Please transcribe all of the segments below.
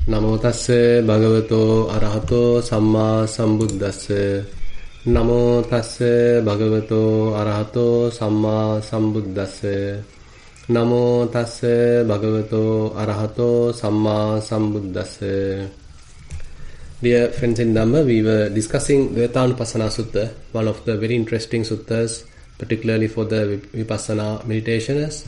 නමෝ තස්ස භගවතෝ අරහතෝ සම්මා සම්බුද්දස්ස. නමෝ තස්ස භගවතෝ අරහතෝ සම්මා සම්බුද්දස්ස. නමෝ තස්ස භගවතෝ අරහතෝ සම්මා සම්බුද්දස්ස. Dear friends in Dhamma, we were discussing Vedanupassana Sutta, one of the very interesting suttas, particularly for the Vipassana meditators,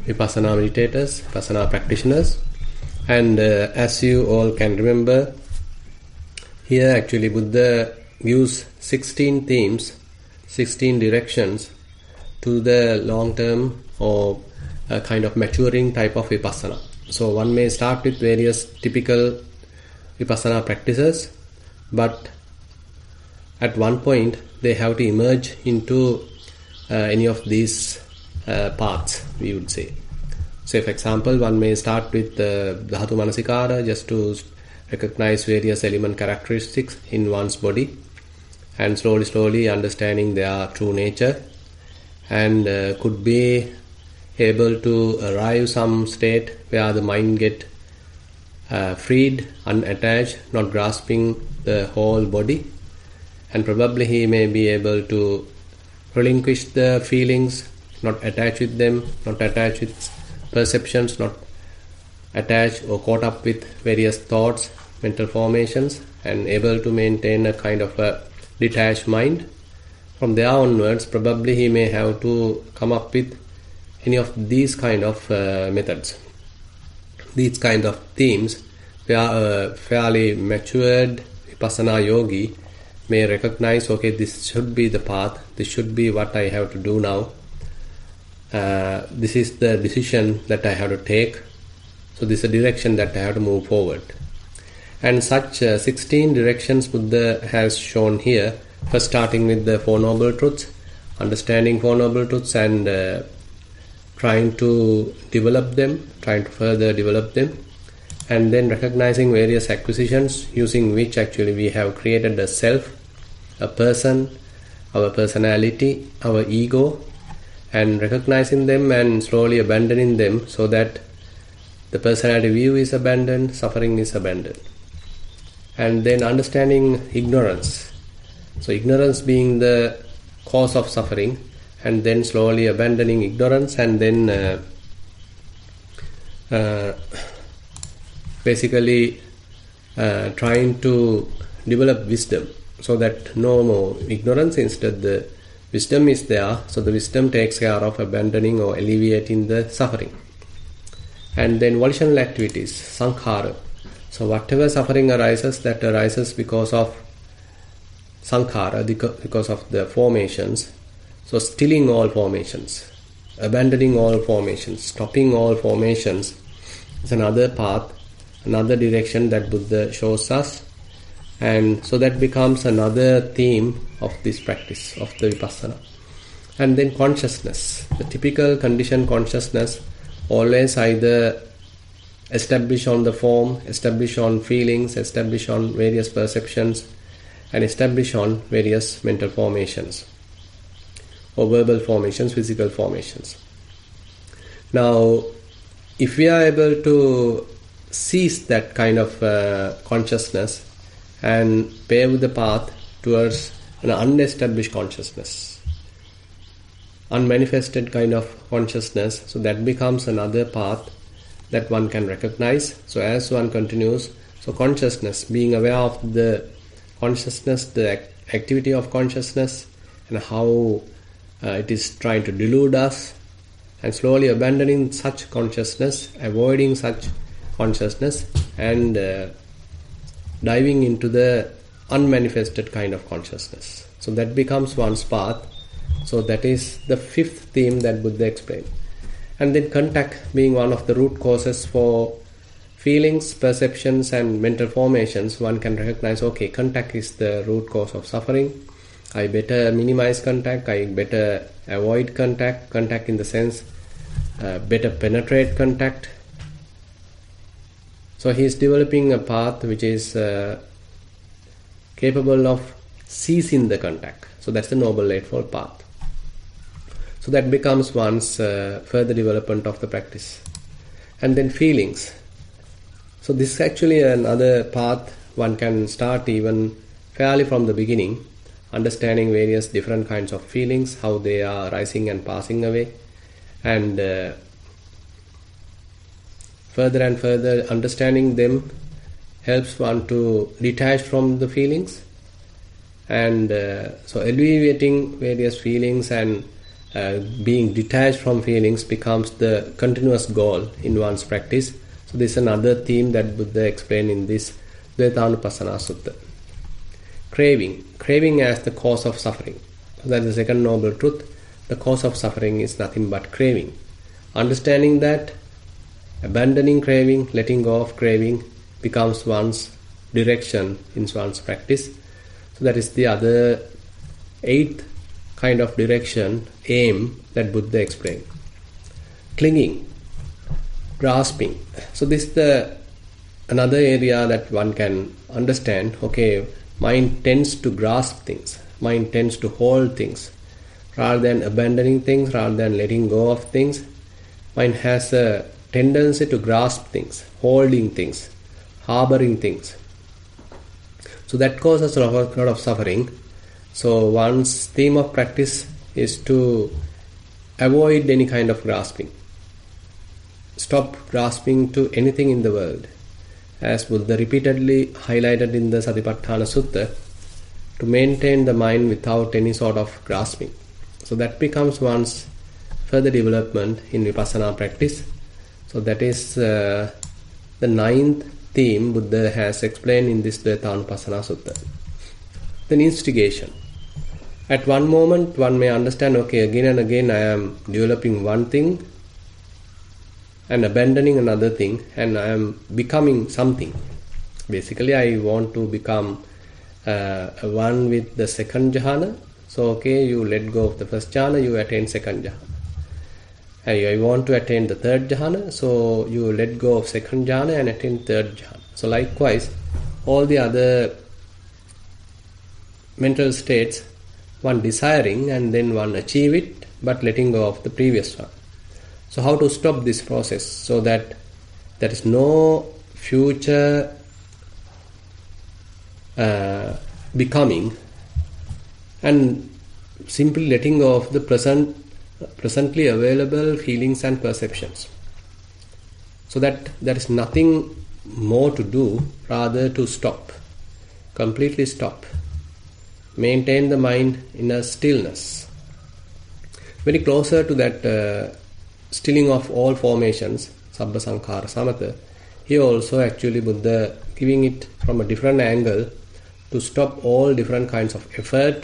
Vipassana practitioners. And as you all can remember, here actually Buddha gives 16 themes, 16 directions to the long-term or a kind of maturing type of Vipassana. So one may start with various typical Vipassana practices, but at one point they have to emerge into any of these paths, we would say. Say, for example, one may start with Dhatu Manasikara, just to recognize various element characteristics in one's body, and slowly understanding their true nature, and could be able to arrive some state where the mind get freed, unattached, not grasping the whole body, and probably he may be able to relinquish the feelings, not attach with them, not attach with perceptions, not attached or caught up with various thoughts, mental formations, and able to maintain a kind of a detached mind. From there onwards, probably he may have to come up with any of these kind of methods, these kind of themes, where a fairly matured Vipassana yogi may recognize, okay, this should be the path, this should be what I have to do now. This is the decision that I have to take. So this is the direction that I have to move forward. And such 16 directions Buddha has shown here. First starting with the Four Noble Truths, understanding Four Noble Truths and trying to develop them, trying to further develop them. And then recognizing various acquisitions using which actually we have created a self, a person, our personality, our ego, and recognizing them and slowly abandoning them, so that the personality view is abandoned, suffering is abandoned. And then understanding ignorance. So ignorance being the cause of suffering, and then slowly abandoning ignorance, and then basically trying to develop wisdom, so that no more ignorance, instead the wisdom is there, so the wisdom takes care of abandoning or alleviating the suffering. And then volitional activities, sankhara. So whatever suffering arises, that arises because of sankhara, because of the formations. So stilling all formations, abandoning all formations, stopping all formations is another path, another direction that Buddha shows us. And so that becomes another theme of this practice of the Vipassana. And then consciousness, the typical conditioned consciousness, always either establish on the form, establish on feelings, establish on various perceptions, and establish on various mental formations, or verbal formations, physical formations. Now, if we are able to seize that kind of consciousness and pave the path towards an unestablished consciousness, unmanifested kind of consciousness, so that becomes another path that one can recognize. So as one continues, so consciousness, being aware of the consciousness, the activity of consciousness, and how it is trying to delude us, and slowly abandoning such consciousness, avoiding such consciousness, and diving into the unmanifested kind of consciousness. So that becomes one's path. So that is the fifth theme that Buddha explained. And then contact being one of the root causes for feelings, perceptions, and mental formations. One can recognize, okay, contact is the root cause of suffering. I better minimize contact, I better avoid contact. Contact in the sense, better penetrate contact. So he is developing a path which is capable of ceasing the contact. So that's the Noble Eightfold Path. So that becomes one's further development of the practice. And then feelings. So this is actually another path one can start even fairly from the beginning, understanding various different kinds of feelings, how they are rising and passing away, and further and further understanding them helps one to detach from the feelings, and so alleviating various feelings and being detached from feelings becomes the continuous goal in one's practice. So this is another theme that Buddha explained in this Dvaitanupassana Sutta. Craving as the cause of suffering. So that is the second noble truth. The cause of suffering is nothing but craving. Understanding that, abandoning craving, letting go of craving becomes one's direction in one's practice. So that is the other eighth kind of direction, aim, that Buddha explained. Clinging, grasping. So this is another area that one can understand. Okay, mind tends to grasp things. Mind tends to hold things. Rather than abandoning things, rather than letting go of things, mind has a tendency to grasp things, holding things, harboring things. So that causes a lot of suffering. So one's theme of practice is to avoid any kind of grasping. Stop grasping to anything in the world. As Buddha repeatedly highlighted in the Satipatthana Sutta, to maintain the mind without any sort of grasping. So that becomes one's further development in Vipassana practice. So that is the ninth theme Buddha has explained in this Dvaitanupassana Sutta. Then instigation. At one moment one may understand, okay, again and again I am developing one thing and abandoning another thing, and I am becoming something. Basically I want to become one with the second jhana. So okay, you let go of the first jhana, you attain second jhana. And I want to attain the third jhana, so you let go of second jhana and attain third jhana. So likewise, all the other mental states, one desiring and then one achieve it, but letting go of the previous one. So how to stop this process so that there is no future becoming, and simply letting go of the presently available feelings and perceptions, so that there is nothing more to do, rather to stop, completely stop, maintain the mind in a stillness, very closer to that stilling of all formations, Sabba Sankhara Samatha. Here also actually Buddha giving it from a different angle, to stop all different kinds of effort,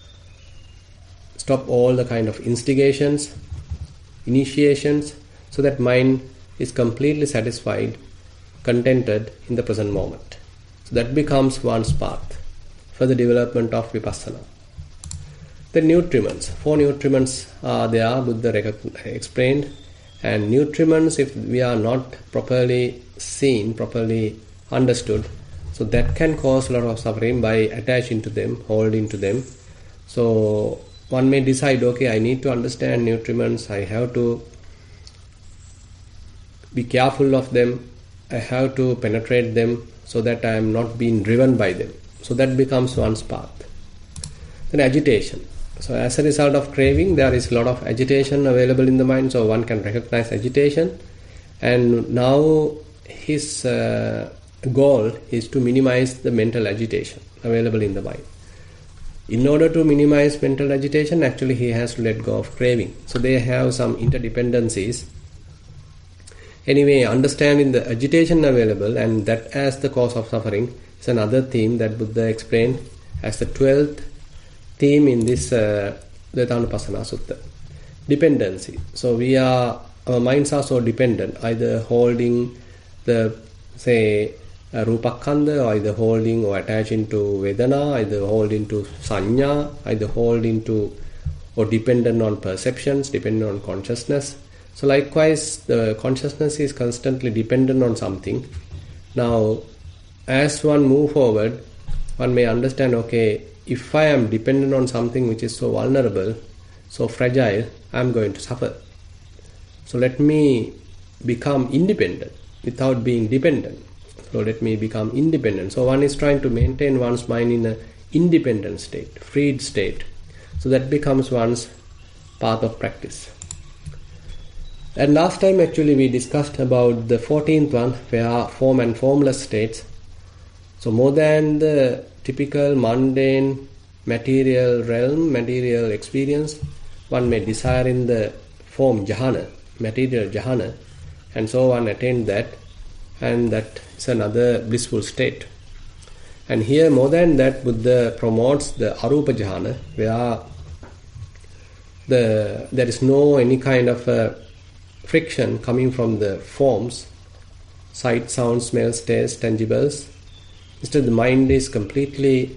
stop all the kind of instigations, initiations, so that mind is completely satisfied, contented in the present moment. So that becomes one's path for the development of Vipassana. The nutriments, 4 nutriments are there, Buddha explained. And nutriments, if we are not properly seen, properly understood, so that can cause a lot of suffering by attaching to them, holding to them. So one may decide, okay, I need to understand nutriments, I have to be careful of them, I have to penetrate them so that I am not being driven by them. So that becomes one's path. Then agitation. So as a result of craving, there is a lot of agitation available in the mind, so one can recognize agitation. And now his goal is to minimize the mental agitation available in the mind. In order to minimize mental agitation, actually he has to let go of craving. So they have some interdependencies. Anyway, understanding the agitation available and that as the cause of suffering is another theme that Buddha explained as the 12th theme in this Dvaitanupassana Sutta. Dependency. So our minds are so dependent, either holding the, say, Rupakkhandha, or either holding or attaching to Vedana, either holding to Sanya, either holding to or dependent on perceptions, dependent on consciousness. So likewise, the consciousness is constantly dependent on something. Now, as one move forward, one may understand, okay, if I am dependent on something which is so vulnerable, so fragile, I am going to suffer. So let me become independent without being dependent. So let me become independent. So one is trying to maintain one's mind in an independent state, freed state. So that becomes one's path of practice. And last time actually we discussed about the 14th one, where form and formless states. So more than the typical mundane material realm, material experience, one may desire in the form jhana, material jhana, and so one attain that, and that is another blissful state. And here more than that, Buddha promotes the arupa jhana, where there is no any kind of friction coming from the forms, sight, sound, smells, taste, tangibles. Instead, the mind is completely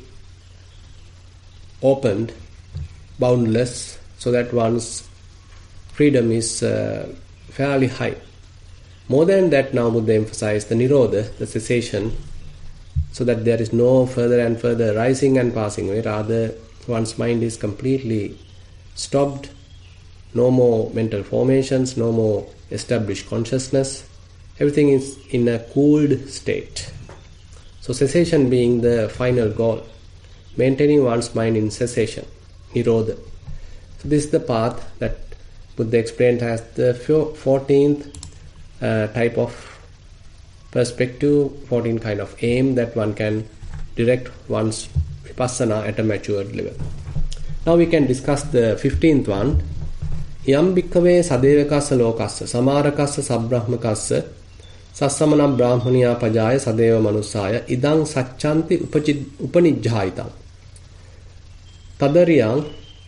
opened, boundless, so that one's freedom is fairly high. More than that, now Buddha emphasized the nirodha, the cessation, so that there is no further and further rising and passing away. Rather, one's mind is completely stopped, no more mental formations, no more established consciousness. Everything is in a cooled state. So cessation being the final goal, maintaining one's mind in cessation, nirodha. So this is the path that Buddha explained as the 14th type of perspective, 14 kind of aim that one can direct one's vipassana at a matured level. Now we can discuss the 15th one. Yam bhikkhave sadevakassa lokassa samarakassa sabbrahmakassa sassamana brahmaniya pajaya sadeva manusaya idang sacchanti upanijjhaitam tadariyang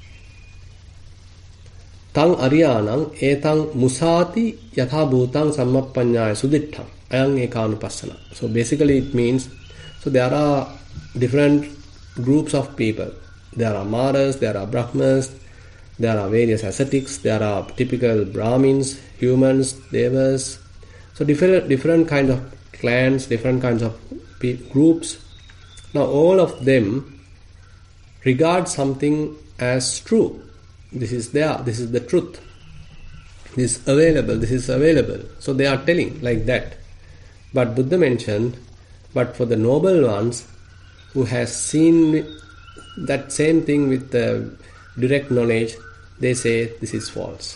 tang aryanang etang musati yatha bhutang sammappaññāya sudittham ayang ekanupassana. So basically it means, so there are different groups of people. There are Maras, there are Brahmas, there are various ascetics, there are typical Brahmins, humans, devas. So different kinds of clans, different kinds of groups. Now all of them regard something as true. This is there, this is the truth. This is available. So they are telling like that. But Buddha mentioned, but for the noble ones who has seen that same thing with the direct knowledge, they say this is false.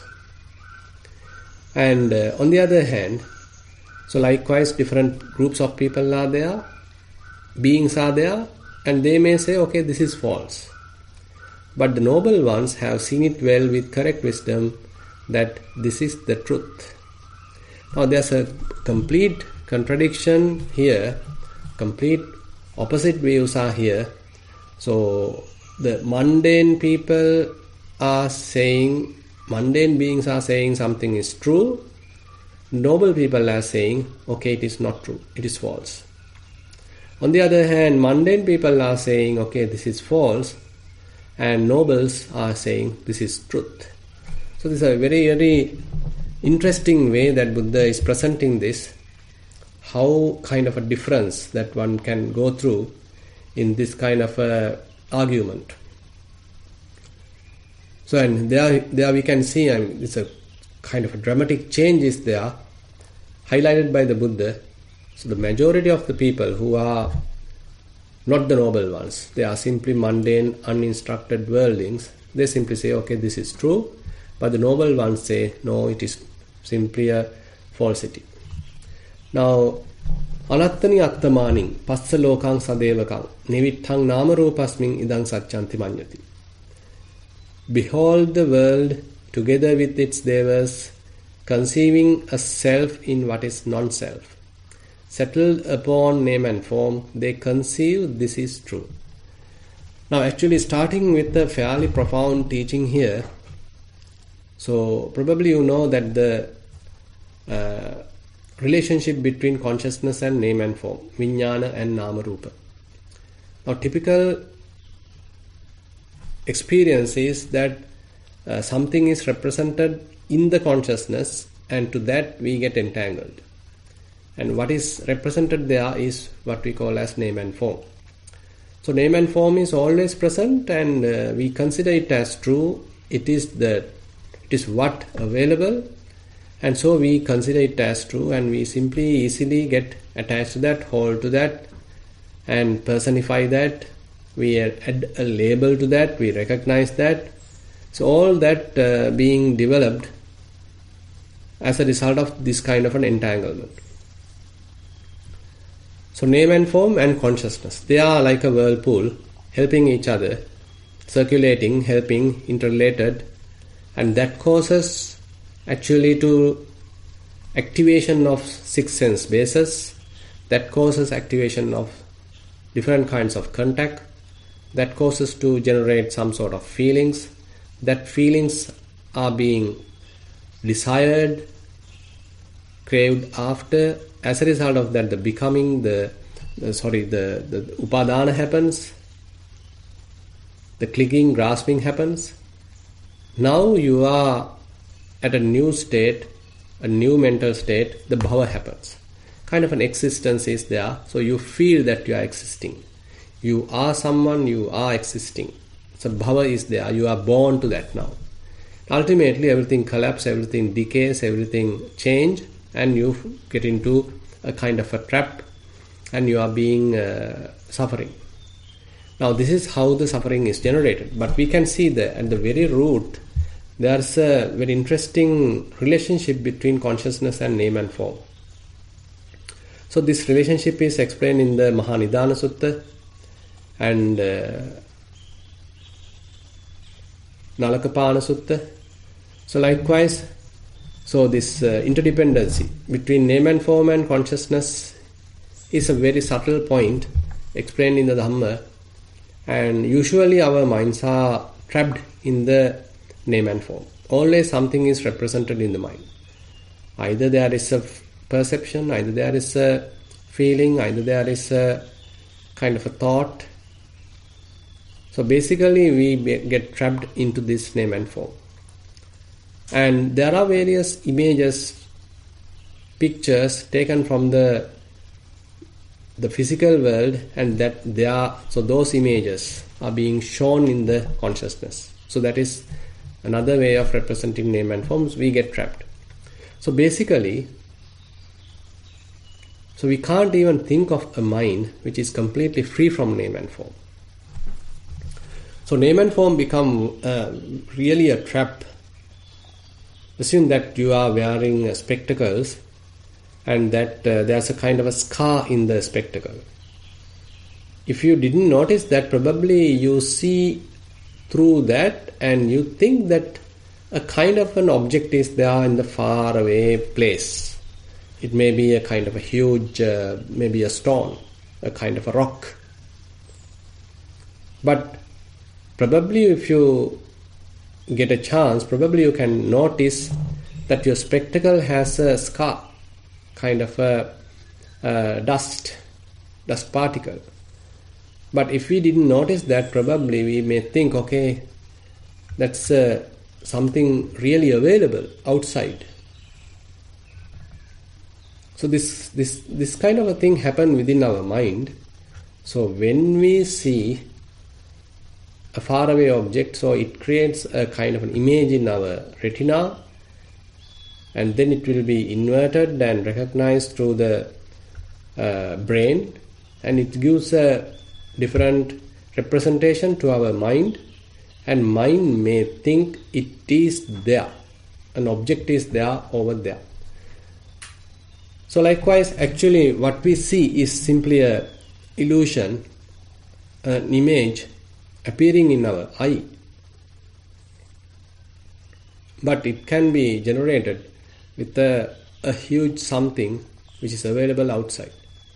And on the other hand, so likewise different groups of people are there, beings are there, and they may say, okay, this is false. But the noble ones have seen it well with correct wisdom that this is the truth. Now there's a complete contradiction here, complete opposite views are here. So the mundane people are saying, mundane beings are saying something is true. Noble people are saying, okay, it is not true, it is false. On the other hand, mundane people are saying, okay, this is false, and nobles are saying this is truth. So this is a very, very interesting way that Buddha is presenting this, how kind of a difference that one can go through in this kind of argument. So and there we can see, it's a kind of a dramatic change is there, highlighted by the Buddha. So the majority of the people who are not the noble ones, they are simply mundane, uninstructed worldlings. They simply say, okay, this is true. But the noble ones say, no, it is simply a falsity. Now, anattani attamaning passa lokang sadevakang nivitthang namarupasmin idang sacchanti manyati. Behold the world together with its devas, conceiving a self in what is non-self. Settled upon name and form, they conceive this is true. Now actually starting with a fairly profound teaching here, so probably you know that the relationship between consciousness and name and form, vijnana and namarupa. Now typical experience is that something is represented in the consciousness, and to that we get entangled. And what is represented there is what we call as name and form. So name and form is always present, and we consider it as true. It is what available, And so we consider it as true, and we simply easily get attached to that, hold to that, and personify that. We add a label to that, we recognize that. So all that being developed as a result of this kind of an entanglement. So name and form and consciousness, they are like a whirlpool, helping each other, circulating, helping, interrelated, and that causes actually to activation of six sense bases, that causes activation of different kinds of contact, that causes to generate some sort of feelings, that feelings are being desired, craved after. As a result of that, the becoming, the upadana happens, the clicking, grasping happens. Now you are at a new state, a new mental state, the bhava happens. Kind of an existence is there, so you feel that you are existing. You are someone, you are existing. So bhava is there, you are born to that now. Ultimately everything collapses, everything decays, everything change, and you get into a kind of a trap, and you are being suffering. Now this is how the suffering is generated, but we can see that at the very root there's a very interesting relationship between consciousness and name and form. So this relationship is explained in the Mahanidana Sutta and Nalakapana Sutta. So likewise, so this interdependency between name and form and consciousness is a very subtle point explained in the Dhamma, and usually our minds are trapped in the name and form. Always something is represented in the mind. Either there is a perception, either there is a feeling, either there is a kind of a thought. So basically we get trapped into this name and form. And there are various images, pictures taken from the physical world, and that they are, so those images are being shown in the consciousness. So that is another way of representing name and forms. We get trapped. So basically, so we can't even think of a mind which is completely free from name and form. So name and form become really a trap. Assume that you are wearing spectacles and that there's a kind of a scar in the spectacle. If you didn't notice that, probably you see through that and you think that a kind of an object is there in the far away place. It may be a kind of a huge, maybe a stone, a kind of a rock. But probably if you get a chance, probably you can notice that your spectacle has a scar, kind of a dust particle. But if we didn't notice that, probably we may think, okay, that's something really available outside. So this kind of a thing happen within our mind. So when we see a faraway object, so it creates a kind of an image in our retina, and then it will be inverted and recognized through the brain, and it gives a different representation to our mind, and mind may think it is there, an object is there over there. So likewise, actually what we see is simply a illusion, an image appearing in our eye, but it can be generated with a huge something which is available outside,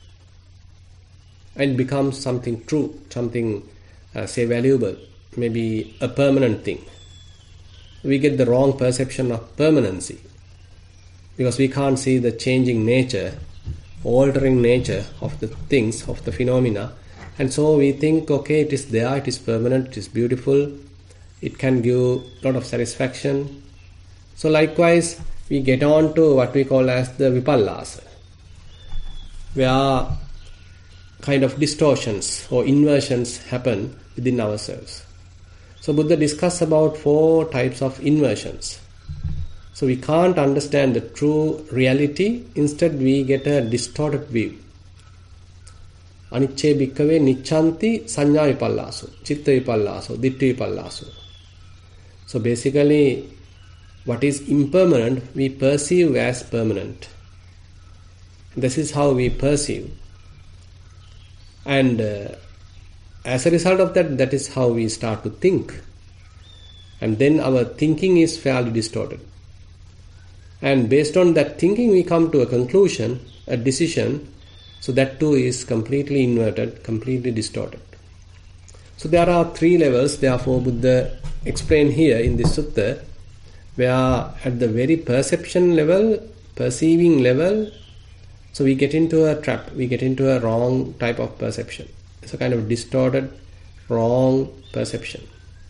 and becomes something true, something say valuable, maybe a permanent thing. We get the wrong perception of permanency because we can't see the changing nature, altering nature of the things, of the phenomena. And so we think, okay, it is there, it is permanent, it is beautiful, it can give a lot of satisfaction. So likewise, we get on to what we call as the vipallasa, where kind of distortions or inversions happen within ourselves. So Buddha discussed about 4 types of inversions. So we can't understand the true reality. Instead, we get a distorted view. Anicce bhikkave nicchanti sanya vipallasu, chitta vipallasu, ditti vipallasu. So basically, what is impermanent, we perceive as permanent. This is how we perceive. And as a result of that, that is how we start to think. And then our thinking is fairly distorted. And based on that thinking, we come to a conclusion, a decision. So that too is completely inverted, completely distorted. So there are 3 levels, therefore Buddha explained here in this sutta, where at the very perception level, perceiving level, so we get into a trap, we get into a wrong type of perception. It's a kind of distorted, wrong perception.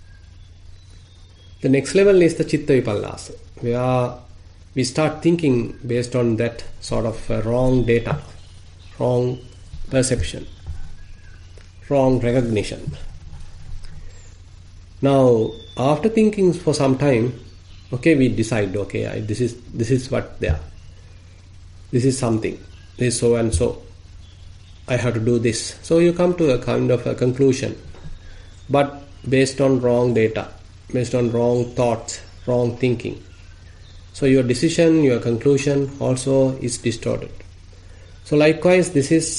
The next level is the chitta vipallasa, where we start thinking based on that sort of wrong data, wrong perception, wrong recognition. Now, after thinking for some time, okay, we decide, okay, this is what they are. This is something. This is so and so. I have to do this. So you come to a kind of a conclusion, but based on wrong data, based on wrong thoughts, wrong thinking. So your decision, your conclusion also is distorted. So likewise, this is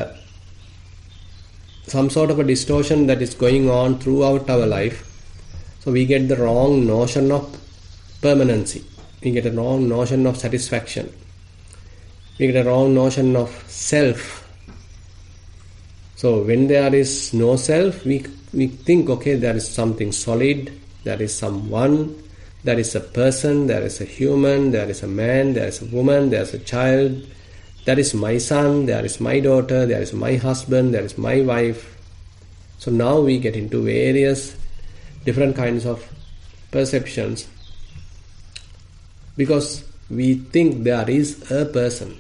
some sort of a distortion that is going on throughout our life. So we get the wrong notion of permanency. We get a wrong notion of satisfaction. We get a wrong notion of self. So when there is no self, we think, okay, there is something solid, there is someone, there is a person, there is a human, there is a man, there is a woman, there is a child, there is my son, there is my daughter, there is my husband, there is my wife. So now we get into various different kinds of perceptions because we think there is a person.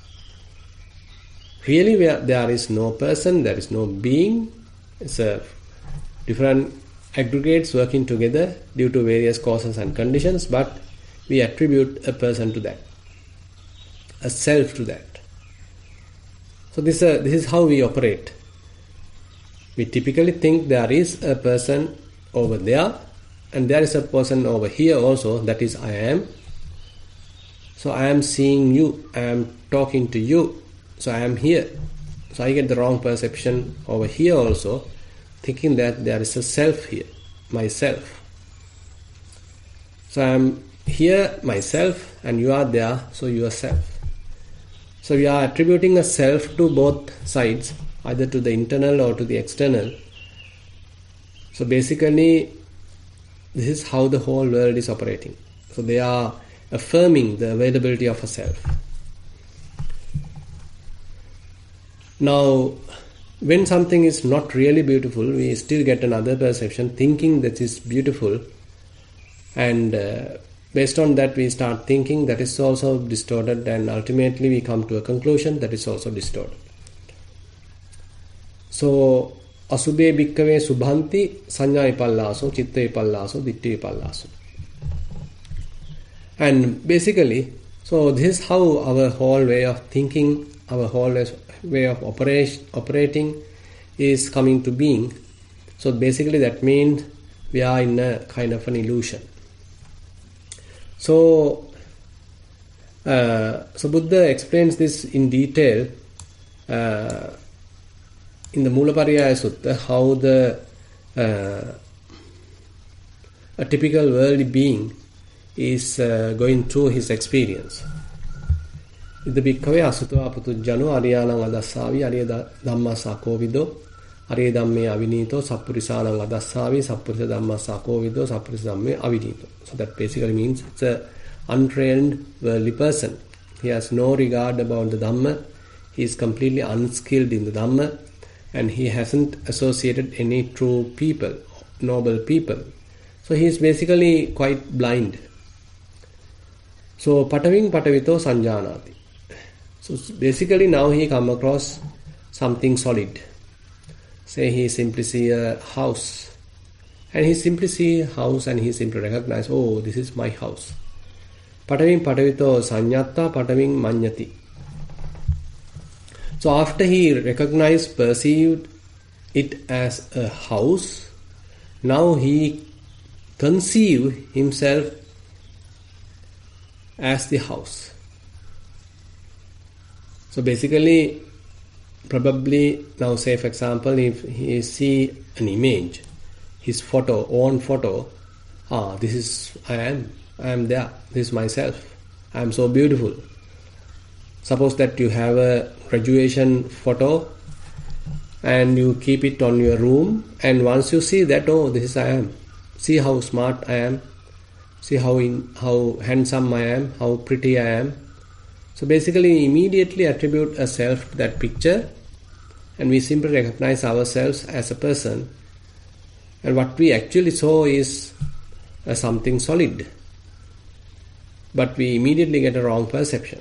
Really, there is no person, there is no being. It's a different aggregates working together due to various causes and conditions, but we attribute a person to that, a self to that. So this is how we operate. We typically think there is a person over there and there is a person over here also, that is I am. So I am seeing you, I am talking to you, so I am here. So I get the wrong perception over here also, thinking that there is a self here, myself. So I am here, myself, and you are there, so yourself. So we are attributing a self to both sides, either to the internal or to the external. So basically, this is how the whole world is operating. So they are affirming the availability of a self. Now, when something is not really beautiful, we still get another perception, thinking that is beautiful, and based on that we start thinking that is also distorted, and ultimately we come to a conclusion that is also distorted. So, asubhe bhikkave subhanti sanya vipallaso, chitta vipallaso, ditti vipallaso. And basically, so this is how our whole way of thinking, our whole way of operating is coming to being. So basically that means we are in a kind of an illusion. So Buddha explains this in detail in the Mulapariyaya Sutta, how a typical worldly being is going through his experience. Ida bhikkave asutava putujjano ariyanang adassavi ariya dhamma sakovido ariya dhamme avinito sappurisanang adassavi sappurisa dhamma sakovido sappurisa dhamme avinito. So that basically means it's a untrained worldly person. He has no regard about the Dhamma. He is completely unskilled in the Dhamma, and he hasn't associated any true people, noble people. So he is basically quite blind. So pataving patavito sanjanati. So basically now he come across something solid. Say he simply see a house, and he simply see a house and he simply recognize, oh, this is my house. Patavin patavito sanyatta patavin manyati. So after he recognized, perceived it as a house, now he conceived himself as the house. So basically, probably now say for example, if he see an image, his own photo, this is I am there, this is myself, I am so beautiful. Suppose that you have a graduation photo and you keep it on your room, and once you see that, this is I am. See how smart I am. See how handsome I am, how pretty I am. So basically immediately attribute a self to that picture, and we simply recognize ourselves as a person, and what we actually saw is something solid, but we immediately get a wrong perception.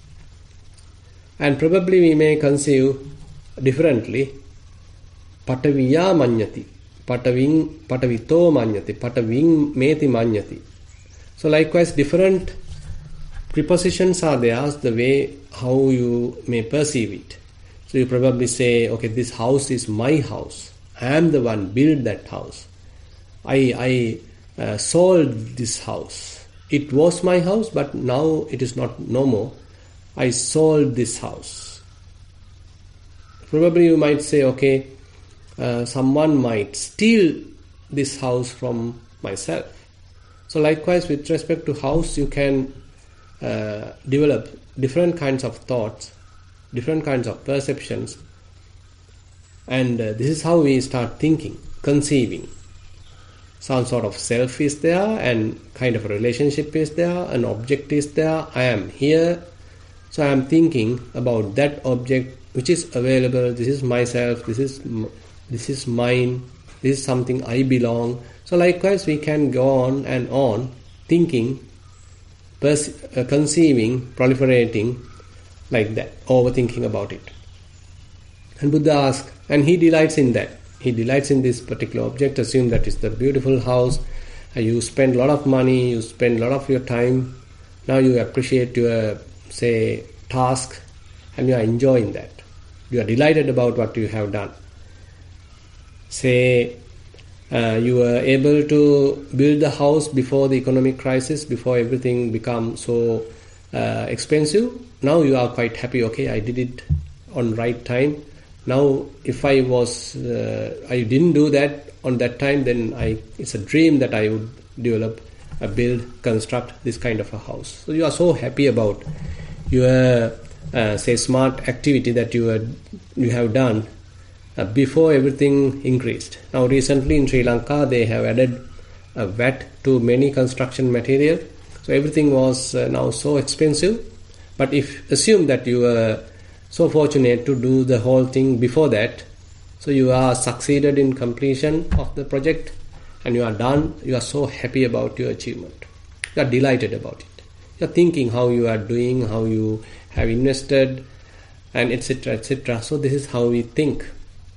And probably we may conceive differently. Pataviya manyati, patavito manyati, pataving meti manyati. So likewise different prepositions are there, the way how you may perceive it. So you probably say, okay, this house is my house. I am the one built that house. I sold this house. It was my house, but now it is not no more. I sold this house. Probably you might say, okay, someone might steal this house from myself. So likewise with respect to house, you can develop different kinds of thoughts, different kinds of perceptions, and this is how we start thinking, conceiving. Some sort of self is there, and kind of a relationship is there, an object is there, I am here, so I am thinking about that object which is available, this is myself, this is mine, this is something I belong. So likewise we can go on and on thinking, conceiving, proliferating like that, overthinking about it. And Buddha asks, and he delights in that. He delights in this particular object. Assume that is the beautiful house. You spend a lot of money, you spend a lot of your time. Now you appreciate your, say, task, and you are enjoying that. You are delighted about what you have done. Say, you were able to build the house before the economic crisis, before everything became so expensive. Now you are quite happy, okay, I did it on right time. Now if I didn't do that on that time, then it's a dream that I would develop, build, construct this kind of a house. So you are so happy about your say smart activity that you have done before everything increased. Now recently in Sri Lanka they have added a VAT to many construction material, so everything was now so expensive. But if assume that you were so fortunate to do the whole thing before that, so you are succeeded in completion of the project and you are done, you are so happy about your achievement, you are delighted about it, you are thinking how you are doing, how you have invested, and etc., etc. So this is how we think.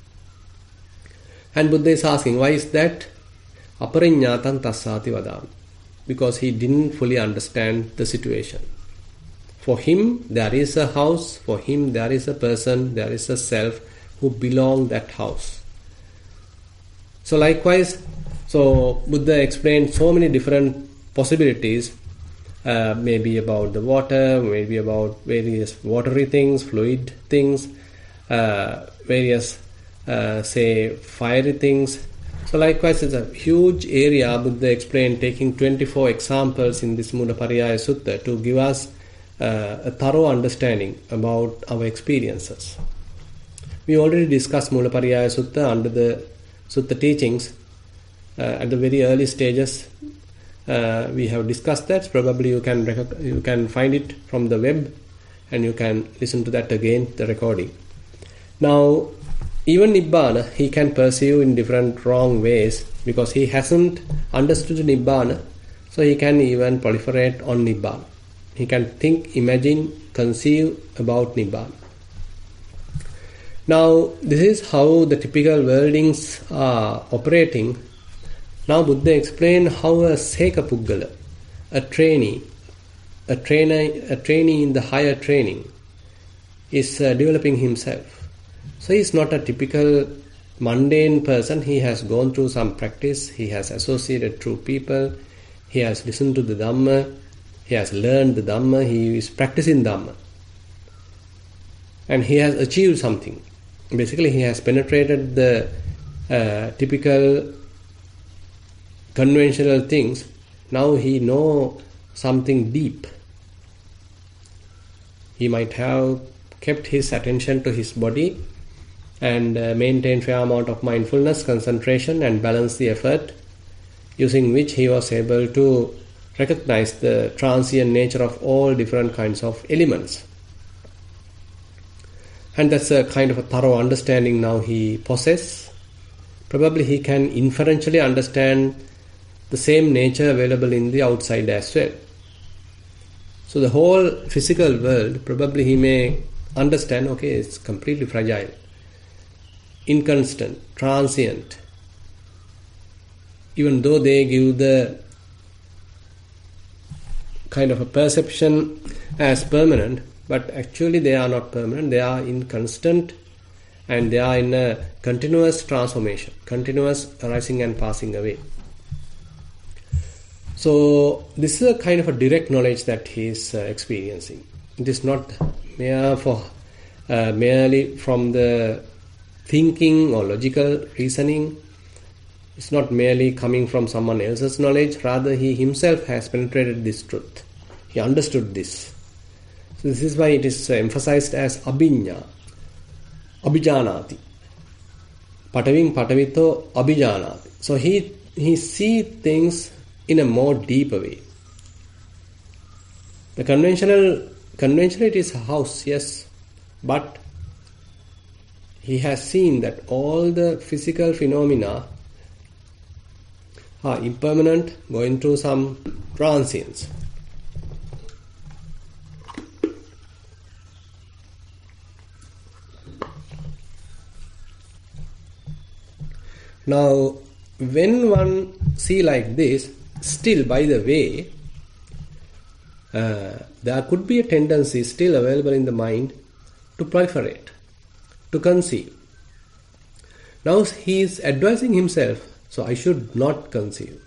And Buddha is asking, why is that? Apariññātaṃ tassāti vadāmi. Because he didn't fully understand the situation. For him, there is a house, for him, there is a person, there is a self who belong that house. So likewise, so Buddha explained so many different possibilities, maybe about the water, maybe about various watery things, fluid things, various say fiery things. So likewise it's a huge area Buddha explained, taking 24 examples in this Mulapariyaya Sutta to give us a thorough understanding about our experiences. We already discussed Mulapariyaya Sutta under the Sutta teachings at the very early stages. We have discussed that. Probably you can find it from the web and you can listen to that again, the recording. Now even Nibbana he can perceive in different wrong ways because he hasn't understood Nibbana, so he can even proliferate on Nibbana. He can think, imagine, conceive about Nibbana. Now this is how the typical worldings are operating. Now Buddha explained how a Seka Puggala, a trainee, a trainee in the higher training is developing himself. So he is not a typical mundane person. He has gone through some practice, he has associated through people, he has listened to the Dhamma, he has learned the Dhamma, he is practicing Dhamma. And he has achieved something. Basically, he has penetrated the typical conventional things. Now he knows something deep. He might have kept his attention to his body and maintained fair amount of mindfulness, concentration and balance the effort, using which he was able to recognize the transient nature of all different kinds of elements. And that's a kind of a thorough understanding now he possesses. Probably he can inferentially understand the same nature available in the outside as well. So the whole physical world, probably he may understand, okay, it's completely fragile, inconstant, transient. Even though they give the kind of a perception as permanent, but actually they are not permanent, they are inconstant and they are in a continuous transformation, continuous arising and passing away. So this is a kind of a direct knowledge that he is experiencing. It is not merely from the thinking or logical reasoning. It's not merely coming from someone else's knowledge. Rather, he himself has penetrated this truth. He understood this. So this is why it is emphasized as abhiññā, abhijanati. Pataving patavito abhijanati. So he sees things in a more deeper way. The conventional it is a house, yes, but he has seen that all the physical phenomena are impermanent, going through some transience. Now, when one see like this, still, by the way, there could be a tendency still available in the mind to proliferate, to conceive. Now he is advising himself, so I should not conceive,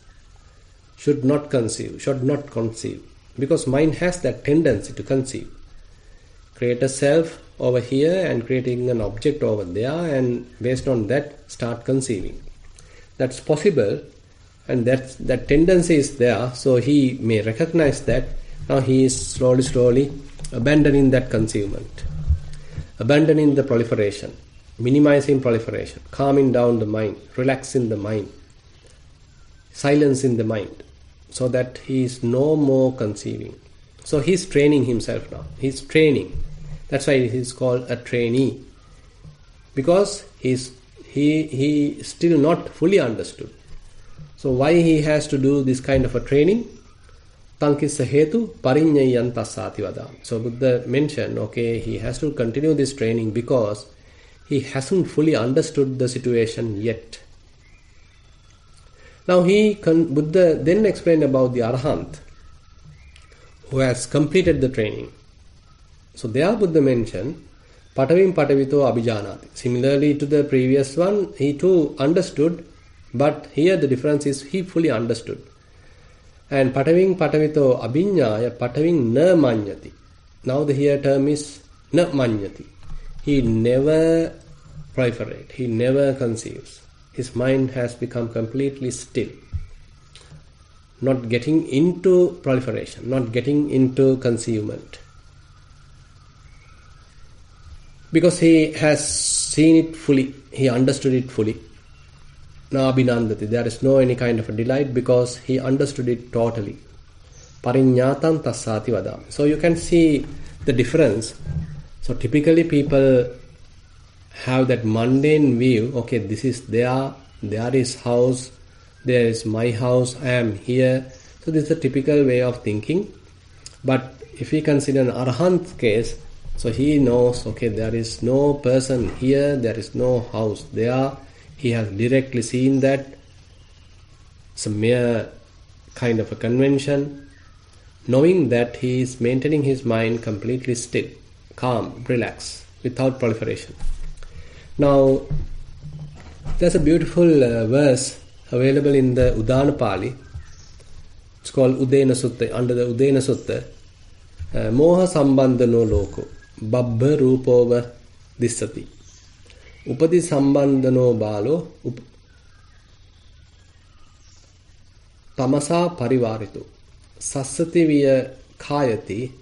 because mind has that tendency to conceive. Create a self over here and creating an object over there, and based on that start conceiving. That's possible, and that tendency is there, so he may recognize that. Now he is slowly abandoning that concealment, abandoning the proliferation, minimizing proliferation, calming down the mind, relaxing the mind, silencing the mind, so that he is no more conceiving. So he is training himself now. He is training. That's why he is called a trainee, because he is still not fully understood. So why he has to do this kind of a training? Tankissa hetu pariññayan tassāti vadāmi. So Buddha mentioned, okay, he has to continue this training because he hasn't fully understood the situation yet. Now Buddha then explained about the Arahant who has completed the training. So there Buddha mentioned patavim patavito abhijanati. Similarly to the previous one, he too understood, but here the difference is he fully understood. And pataving patavito abhiññāya pataving na maññati. Now the here term is na maññati. He never proliferates, he never conceives. His mind has become completely still, not getting into proliferation, not getting into concealment. Because he has seen it fully, he understood it fully. Na abhinandati, there is no any kind of a delight because he understood it totally. Pariññātam tassāti vadāmi. So you can see the difference. So typically people have that mundane view, okay, this is there is house, there is my house, I am here. So this is a typical way of thinking. But if we consider an Arahant case, so he knows, okay, there is no person here, there is no house there. He has directly seen that it's a mere kind of a convention, knowing that he is maintaining his mind completely still, calm, relaxed, without proliferation. Now, there's a beautiful verse available in the Udana Pali. It's called Udena Sutta. Under the Udena Sutta, Moha Sambandhano Loko, Babbha Rupova Dissati. Upadi Sambandhano Balo, Tamasa Parivarito. Sassati Viya Kayati,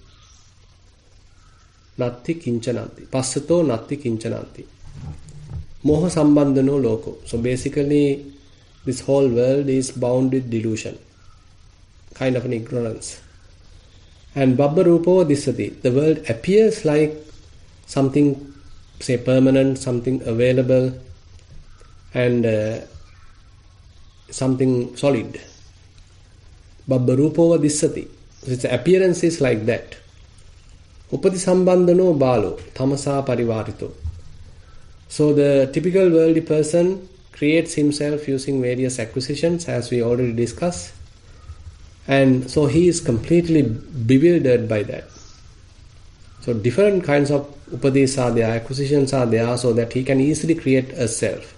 Natti Kinchananti. Passato Natti Kinchananti. Moha Sambandhano Loko. So basically, this whole world is bound with delusion, kind of an ignorance. And Babbha Rupo Dissati. The world appears like something, say, permanent, something available, and something solid. Babbha Rupo Dissati. Its appearance is like that. Upati Sambandhano Balo, Tamasa Parivarito. So the typical worldly person creates himself using various acquisitions, as we already discussed, and so he is completely bewildered by that. So different kinds of upadis are there, acquisitions are there, so that he can easily create a self.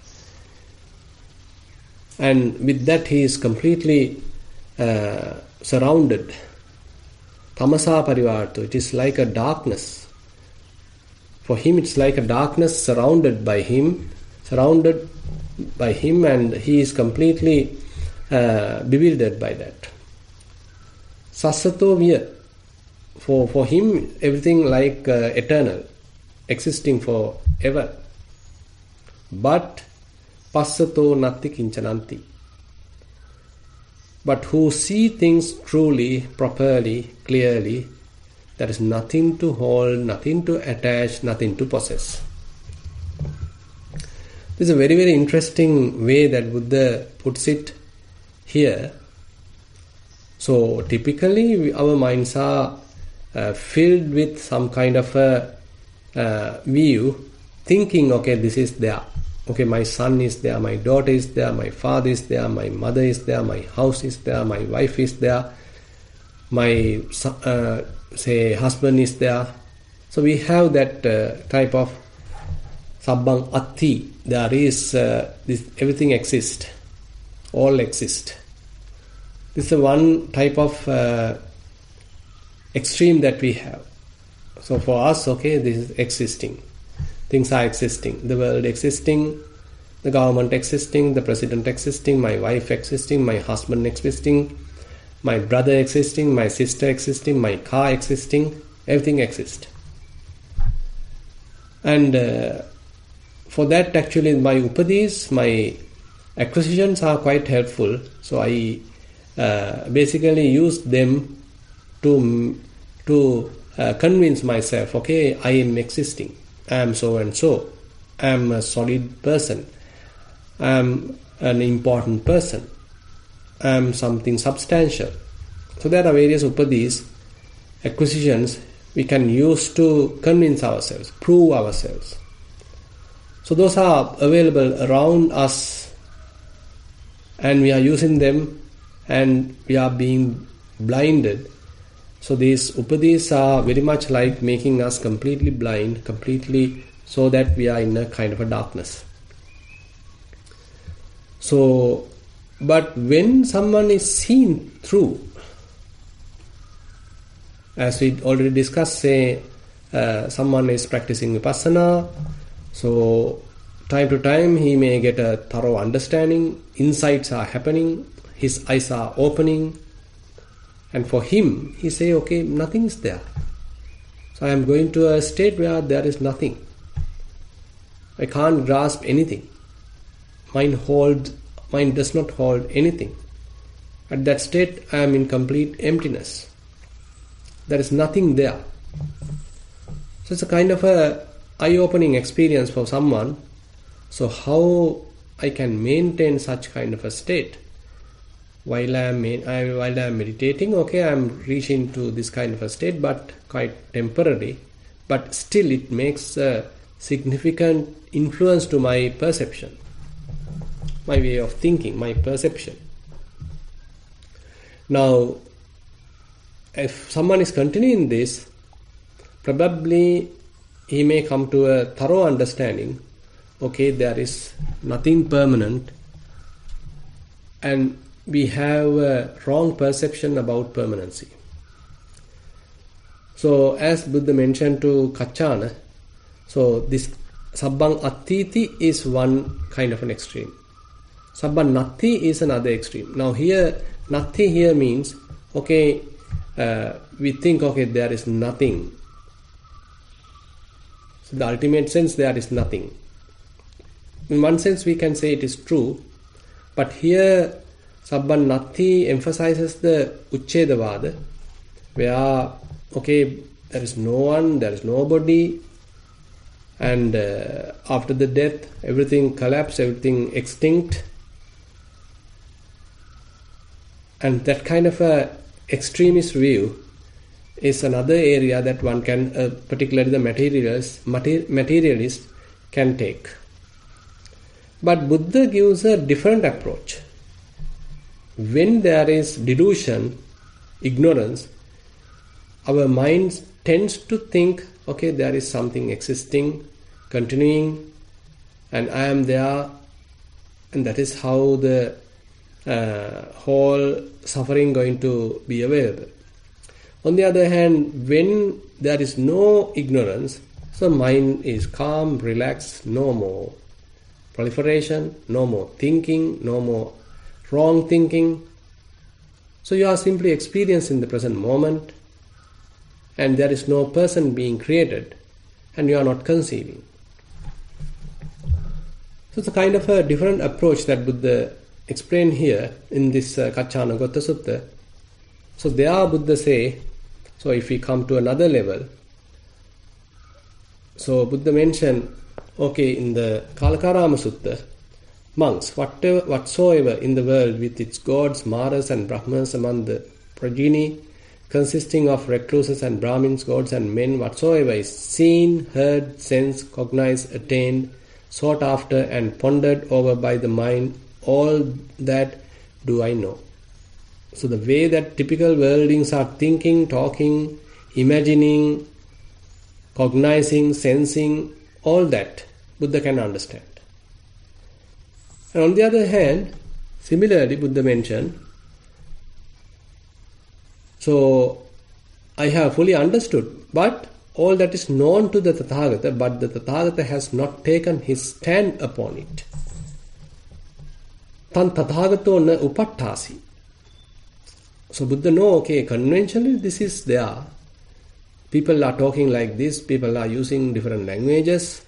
And with that he is completely surrounded. Tamasa Parivarto, it is like a darkness. For him it's like a darkness surrounded by him, and he is completely bewildered by that. Sassato Viya, for him everything like eternal, existing forever. But Passato Natti Kinchananti. But who see things truly, properly, clearly, there is nothing to hold, nothing to attach, nothing to possess. This is a very, very interesting way that Buddha puts it here. So typically our minds are filled with some kind of a view, thinking, okay, this is there. Okay, my son is there, my daughter is there, my father is there, my mother is there, my house is there, my wife is there, my say husband is there. So we have that type of sabbang atti. There is this, everything exists, all exist. This is one type of extreme that we have. So for us, okay, this is existing. Things are existing. The world existing, the government existing, the president existing, my wife existing, my husband existing, my brother existing, my sister existing, my car existing, everything exists. And for that actually my upadis, my acquisitions are quite helpful. So I basically use them to convince myself, okay, I am existing. I am so and so. I am a solid person. I am an important person. I am something substantial. So there are various upadis, acquisitions we can use to convince ourselves, prove ourselves. So those are available around us and we are using them and we are being blinded. So these upadis are very much like making us completely blind, completely, so that we are in a kind of a darkness. So, but when someone is seen through, as we already discussed, say someone is practicing vipassana, so time to time he may get a thorough understanding, insights are happening, his eyes are opening, and for him, he say, okay, nothing is there. So I am going to a state where there is nothing. I can't grasp anything. Mind does not hold anything. At that state, I am in complete emptiness. There is nothing there. So it's a kind of a eye-opening experience for someone. So how I can maintain such kind of a state? While I am meditating, okay, I am reaching to this kind of a state, but quite temporarily. But still it makes a significant influence to my perception, my way of thinking, my perception. Now, if someone is continuing this, probably he may come to a thorough understanding, okay, there is nothing permanent, and we have a wrong perception about permanency. So as Buddha mentioned to Kaccana, so this Sabbang Attiti is one kind of an extreme. Sabbang Natti is another extreme. Now here, Natti here means, okay, we think, okay, there is nothing. So the ultimate sense, there is nothing. In one sense we can say it is true, but here Sabbang Natti emphasizes the Uchchedavada, where, okay, there is no one, there is nobody, and after the death everything collapsed, everything extinct. And that kind of a extremist view is another area that one can, particularly the materialist can take. But Buddha gives a different approach. When there is delusion, ignorance, our mind tends to think, okay, there is something existing, continuing, and I am there, and that is how the whole suffering going to be available. On the other hand, when there is no ignorance, so mind is calm, relaxed, no more proliferation, no more thinking, no more wrong thinking. So you are simply experiencing the present moment, and there is no person being created, and you are not conceiving. So it's a kind of a different approach that Buddha explained here in this Kaccana Gotta Sutta. So there Buddha say, so if we come to another level, so Buddha mentioned, okay, in the Kalakarama Sutta, monks, whatsoever in the world with its gods, maras and brahmas among the progeny, consisting of recluses and brahmins, gods and men, whatsoever is seen, heard, sensed, cognized, attained, sought after and pondered over by the mind, all that do I know. So the way that typical worldlings are thinking, talking, imagining, cognizing, sensing, all that Buddha can understand. And on the other hand, similarly Buddha mentioned, so I have fully understood, but all that is known to the Tathagata, but the Tathagata has not taken his stand upon it. Tan Tathagato na upattasi. So Buddha know, okay, conventionally this is there. People are talking like this, people are using different languages.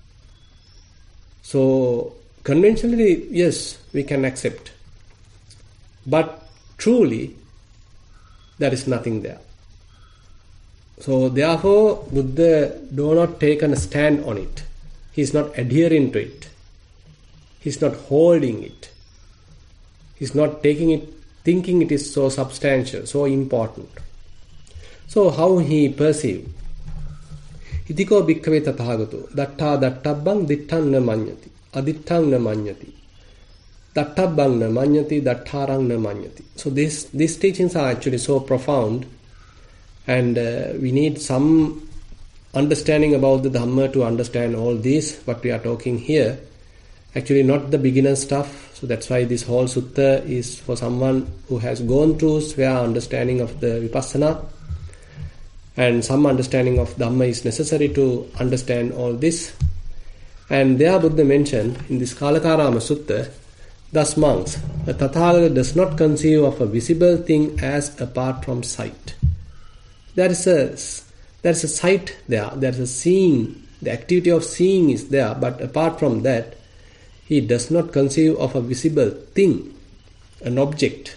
So conventionally, yes, we can accept. But truly, there is nothing there. So therefore, Buddha do not take a stand on it. He is not adhering to it. He is not holding it. He is not taking it, thinking it is so substantial, so important. So how he perceive? Itiko bhikkhave tathagato datta dattabbang ditthang na manyati adittang na manyati dattabbang na manyati dattarang na manyati. So these teachings are actually so profound, and we need some understanding about the Dhamma to understand all this, what we are talking here. Actually not the beginner stuff, so that's why this whole sutta is for someone who has gone through Svaya understanding of the Vipassana, and some understanding of Dhamma is necessary to understand all this. And there Buddha mentioned in this Kalakarama Sutta, thus monks, a Tathagata does not conceive of a visible thing as apart from sight. There is a sight there, there is a seeing, the activity of seeing is there, but apart from that, he does not conceive of a visible thing, an object.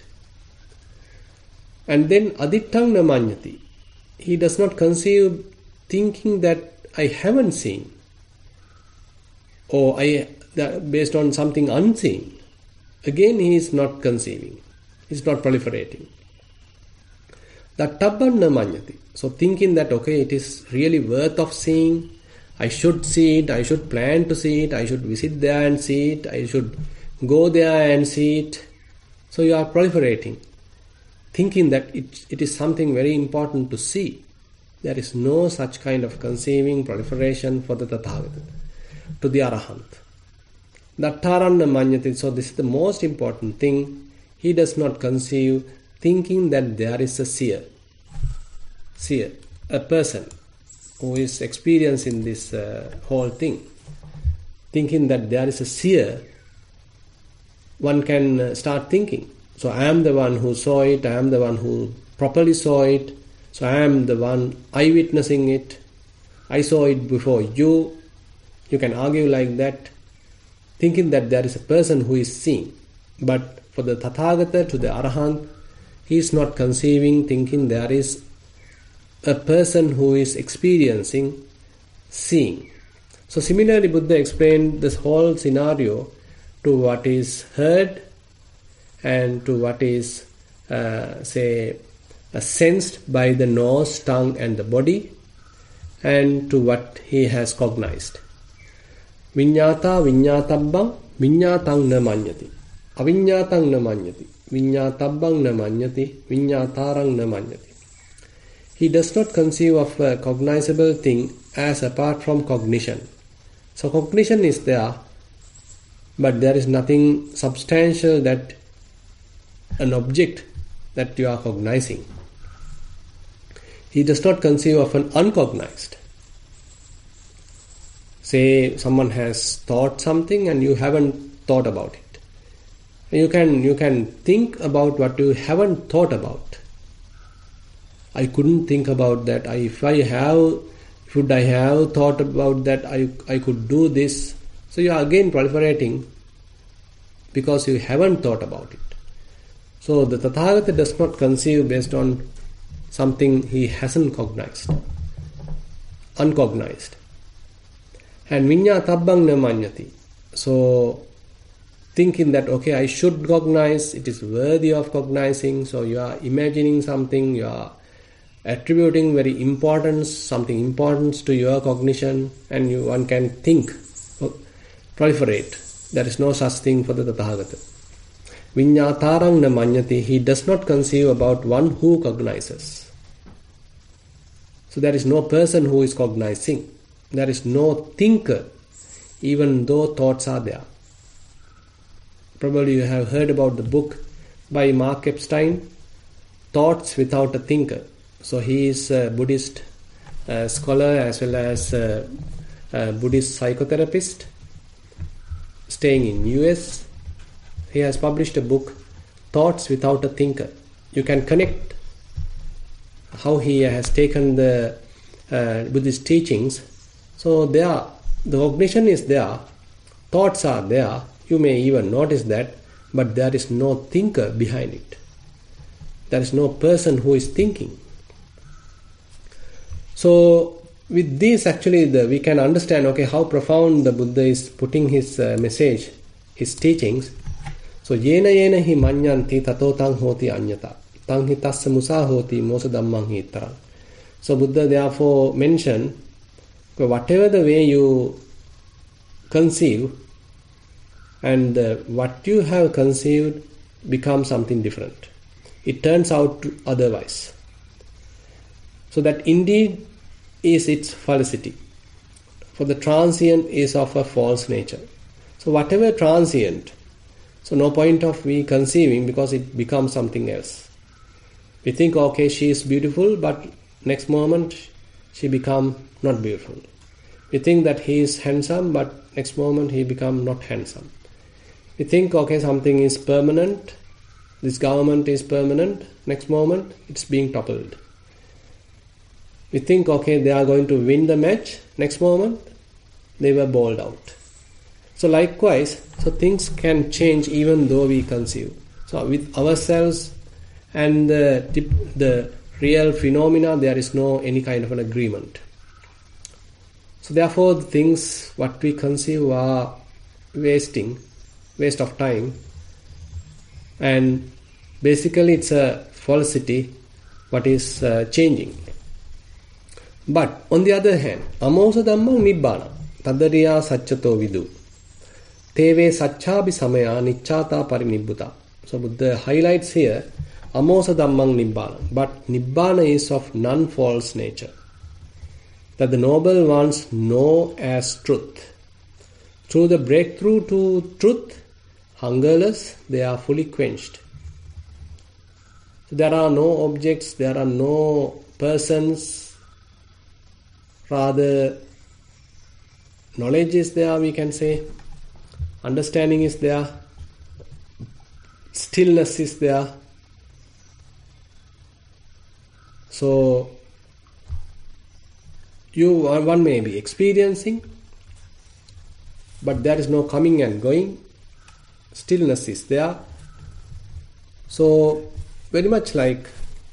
And then adittang na manyati. He does not conceive thinking that I haven't seen, or based on something unseen. Again, he is not conceiving. He is not proliferating. Dattabban na manyati. So thinking that, okay, it is really worth of seeing, I should see it, I should plan to see it, I should visit there and see it, I should go there and see it. So you are proliferating. thinking that it is something very important to see. There is no such kind of conceiving proliferation for the Tathagata, to the Arahant. Dattaranna manyati. So this is the most important thing. He does not conceive thinking that there is a seer, a person who is experiencing this whole thing. Thinking that there is a seer, one can start thinking. So I am the one who saw it, I am the one who properly saw it, so I am the one eyewitnessing it, I saw it before you. You can argue like that, thinking that there is a person who is seeing. But for the Tathagata, to the Arahant, he is not conceiving, thinking there is a person who is experiencing, seeing. So similarly, Buddha explained this whole scenario to what is heard and to what is, sensed by the nose, tongue and the body, and to what he has cognized. Viññātā viññātabbang viññātaṃ na maññati. Aviññātaṃ na maññati. Viññātabbang na maññati. Viññātāraṃ na maññati. He does not conceive of a cognizable thing as apart from cognition. So cognition is there, but there is nothing substantial, that an object that you are cognizing. He does not conceive of an uncognized. Say someone has thought something and you haven't thought about it. You can think about what you haven't thought about. I couldn't think about that. Should I have thought about that, I could do this. So you are again proliferating because you haven't thought about it. So the Tathagata does not conceive based on something he hasn't cognized, uncognized. And viññātabbang na maññati. So thinking that, okay, I should cognize, it is worthy of cognizing. So you are imagining something, you are attributing something importance to your cognition, and one can think, proliferate. There is no such thing for the Tathagata. Viññātāraṃ na maññati. He does not conceive about one who cognizes. So there is no person who is cognizing. There is no thinker, even though thoughts are there. Probably you have heard about the book by Mark Epstein, Thoughts Without a Thinker. So he is a Buddhist scholar as well as a Buddhist psychotherapist staying in US. He has published a book, Thoughts Without a Thinker. You can connect how he has taken the Buddhist teachings. So there, the cognition is there, thoughts are there, you may even notice that, but there is no thinker behind it. There is no person who is thinking. So with this actually we can understand, okay, how profound the Buddha is putting his message, his teachings. So yena yena hi maññanti tato tang hoti aññata. Tang hi tassa musa hoti mosa dhammang hi tarang. So Buddha therefore mentioned, whatever the way you conceive, and what you have conceived becomes something different. It turns out to otherwise. So that indeed is its felicity. For the transient is of a false nature. So whatever transient, so no point of we conceiving, because it becomes something else. We think, okay, she is beautiful, but next moment she become not beautiful. We think that he is handsome, but next moment he become not handsome. We think, okay, something is permanent, this government is permanent, next moment it's being toppled. We think, okay, they are going to win the match, next moment they were bowled out. So likewise, so things can change even though we conceive. So with ourselves and the real phenomena, there is no any kind of an agreement. So therefore the things what we conceive are waste of time, and basically it's a falsity what is changing. But on the other hand, amosa dhammang nibbana tadariya sacchato vidu teve sacchabi samaya niccata parinibbuta. So Buddha highlights here, Amosa dhammang nibbana. But nibbana is of non-false nature. That the noble ones know as truth. Through the breakthrough to truth, hungerless, they are fully quenched. There are no objects, there are no persons, rather knowledge is there, we can say, understanding is there, stillness is there. So, one may be experiencing, but there is no coming and going, stillness is there. So, very much like,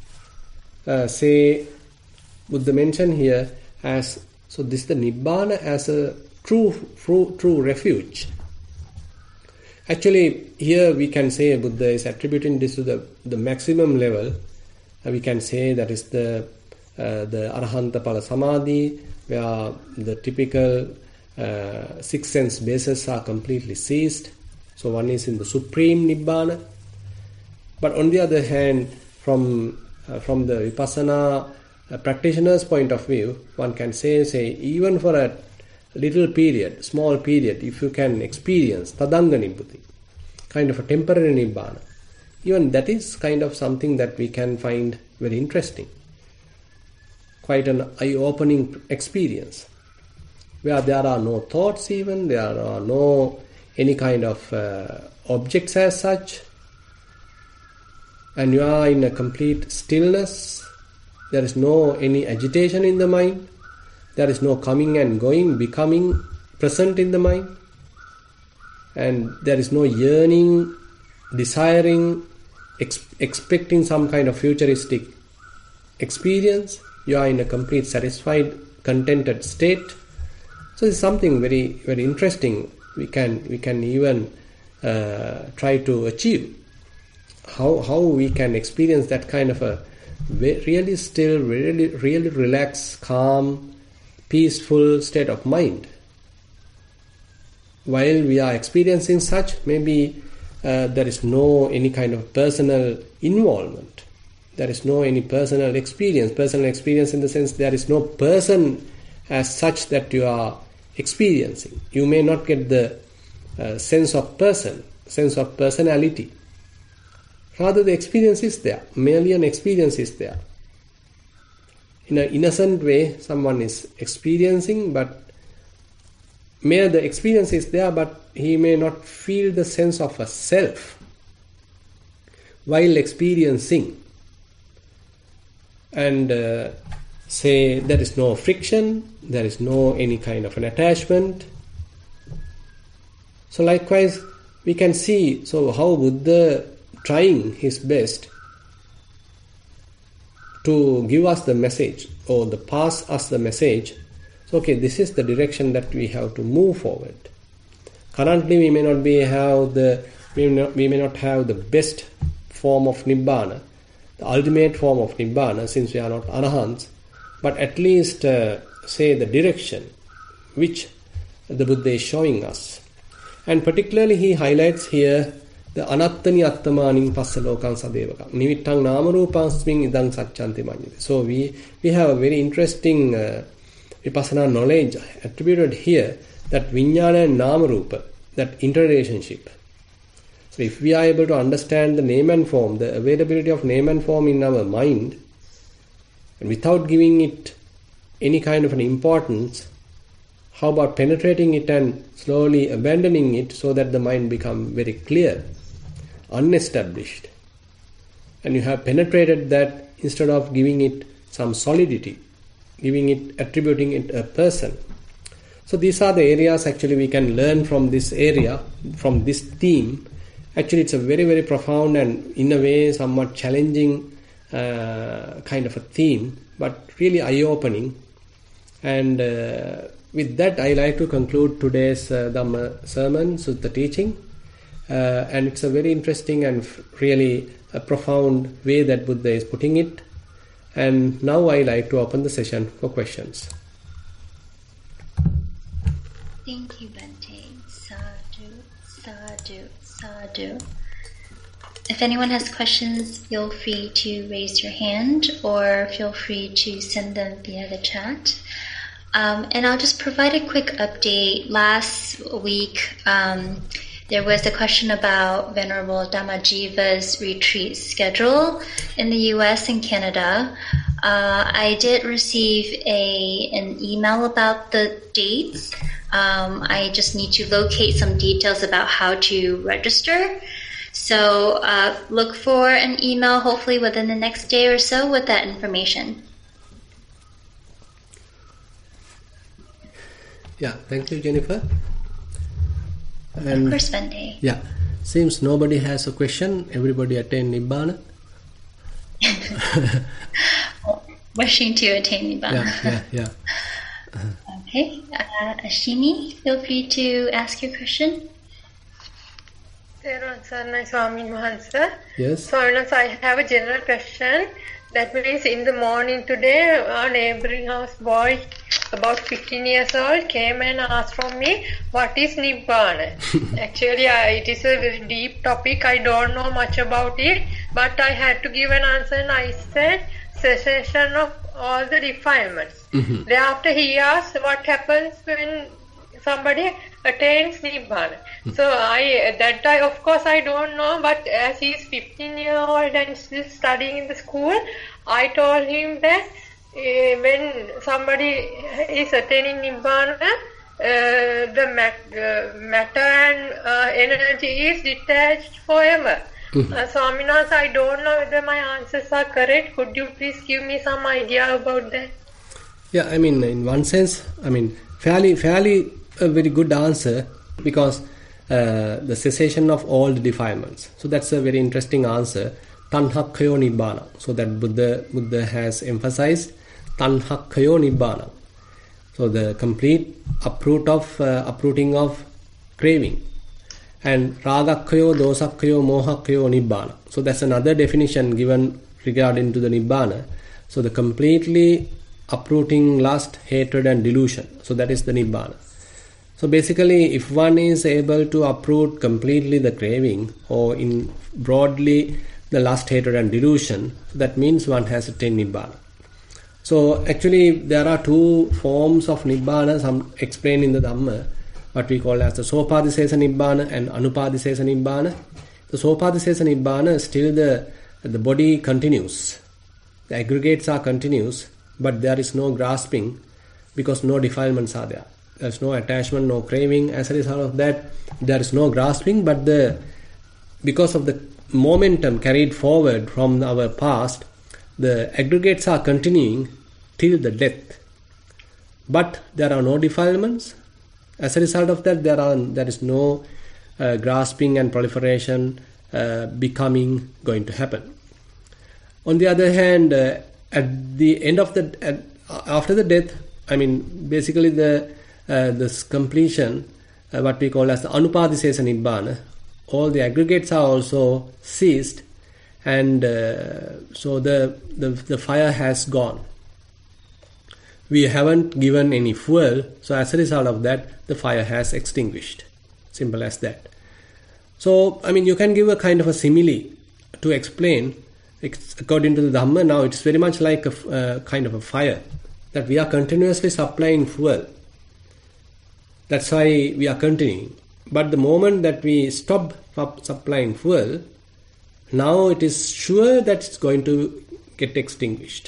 say, Buddha mentioned here as, so this is the Nibbana as a true refuge. Actually, here we can say Buddha is attributing this to the maximum level. We can say that is the Arahanta Pala Samadhi, where the typical six sense bases are completely ceased. So one is in the supreme Nibbana. But on the other hand, from the Vipassana practitioner's point of view, one can say even for a little period, small period, if you can experience Tadanga Nibbutthi, kind of a temporary Nibbana, even that is kind of something that we can find very interesting. Quite an eye-opening experience, where there are no thoughts even, there are no any kind of objects as such, and you are in a complete stillness. There is no any agitation in the mind. There is no coming and going, becoming present in the mind. And there is no yearning, desiring, expecting some kind of futuristic experience. You are in a complete satisfied, contented state. So it's something very, very interesting. We can even try to achieve. How we can experience that kind of a really still, really relaxed, calm, peaceful state of mind. While we are experiencing such, maybe there is no any kind of personal involvement. There is no any personal experience. Personal experience in the sense there is no person as such that you are experiencing. You may not get the sense of person, sense of personality. Rather, the experience is there. Merely an experience is there. In an innocent way, someone is experiencing, but mere the experience is there, but he may not feel the sense of a self while experiencing. And say there is no friction, there is no any kind of an attachment. So likewise, we can see how Buddha trying his best to give us the message or pass us the message. So okay, this is the direction that we have to move forward. Currently, we may not have the best form of Nibbana, the ultimate form of Nibbana, since we are not Arahants, but at least say the direction which the Buddha is showing us. And particularly he highlights here the anattani attamaning passalokan sadevaka. Nimittang namarupasming idang satchanti manyate. So we have a very interesting vipassana knowledge attributed here, that vijnana and namarupa, that interrelationship. So if we are able to understand the name and form, the availability of name and form in our mind, and without giving it any kind of an importance, how about penetrating it and slowly abandoning it so that the mind becomes very clear, unestablished, and you have penetrated that instead of giving it some solidity, attributing it a person. So these are the areas actually we can learn from this area, from this theme. Actually it's a very, very profound and in a way somewhat challenging kind of a theme, but really eye-opening. And with that I like to conclude today's Dhamma sermon, Sutta teaching. And it's a very interesting and really a profound way that Buddha is putting it. And now I like to open the session for questions. Thank you, Bhante. Sadhu, sadhu, sadhu. If anyone has questions, feel free to raise your hand or feel free to send them via the chat. And I'll just provide a quick update. Last week, there was a question about Venerable Dhammajiva's retreat schedule in the US and Canada. I did receive an email about the dates. I just need to locate some details about how to register. So look for an email hopefully within the next day or so with that information. Yeah, thank you, Jennifer. And of course, Vande. Yeah, seems nobody has a question. Everybody attain Nibbana. Wishing to attain Nibbana. Yeah. Okay, Ashini, feel free to ask your question. Yes. Yes. I have a general question. That means in the morning today, our neighboring house boy, about 15 years old, came and asked from me, what is Nibbana? Actually, it is a very deep topic. I don't know much about it, but I had to give an answer and I said, cessation of all the defilements. Mm-hmm. Thereafter, he asked what happens when somebody attains Nibbana. So of course I don't know, but as he is 15-year-old and still studying in the school, I told him that when somebody is attaining Nibbana, the matter and energy is detached forever. Swaminas, I don't know whether my answers are correct. Could you please give me some idea about that? Yeah, I mean, in one sense, I mean, fairly a very good answer, because the cessation of all the defilements. So that's a very interesting answer. Tanhakkhyo Nibbana. So that Buddha has emphasized Tanhakkhyo Nibbana. So the complete uprooting of craving. And Ragakkhayo, Dosakkhayo, Mohakkhayo Nibbana. So that's another definition given regarding to the Nibbana. So the completely uprooting lust, hatred and delusion. So that is the Nibbana. So basically, if one is able to uproot completely the craving, or in broadly the lust, hatred and delusion, that means one has attained Nibbana. So actually there are two forms of Nibbana, some explained in the Dhamma, what we call as the Sopadisesa Nibbana and Anupadisesa Nibbana. The Sopadisesa Nibbana, still the body continues, the aggregates are continuous, but there is no grasping because no defilements are there. There is no attachment, no craving. As a result of that, there is no grasping, but because of the momentum carried forward from our past, the aggregates are continuing till the death. But there are no defilements. As a result of that, there is no grasping and proliferation, becoming going to happen. On the other hand, at the end of after the death, I mean, basically this completion, what we call as the Anupadisesa Nibbana, all the aggregates are also ceased, and so the fire has gone. We haven't given any fuel, so as a result of that, the fire has extinguished. Simple as that. So, I mean, you can give a kind of a simile to explain. According to the Dhamma, now it's very much like a kind of a fire, that we are continuously supplying fuel. That's why we are continuing. But the moment that we stop supplying fuel, now it is sure that it's going to get extinguished.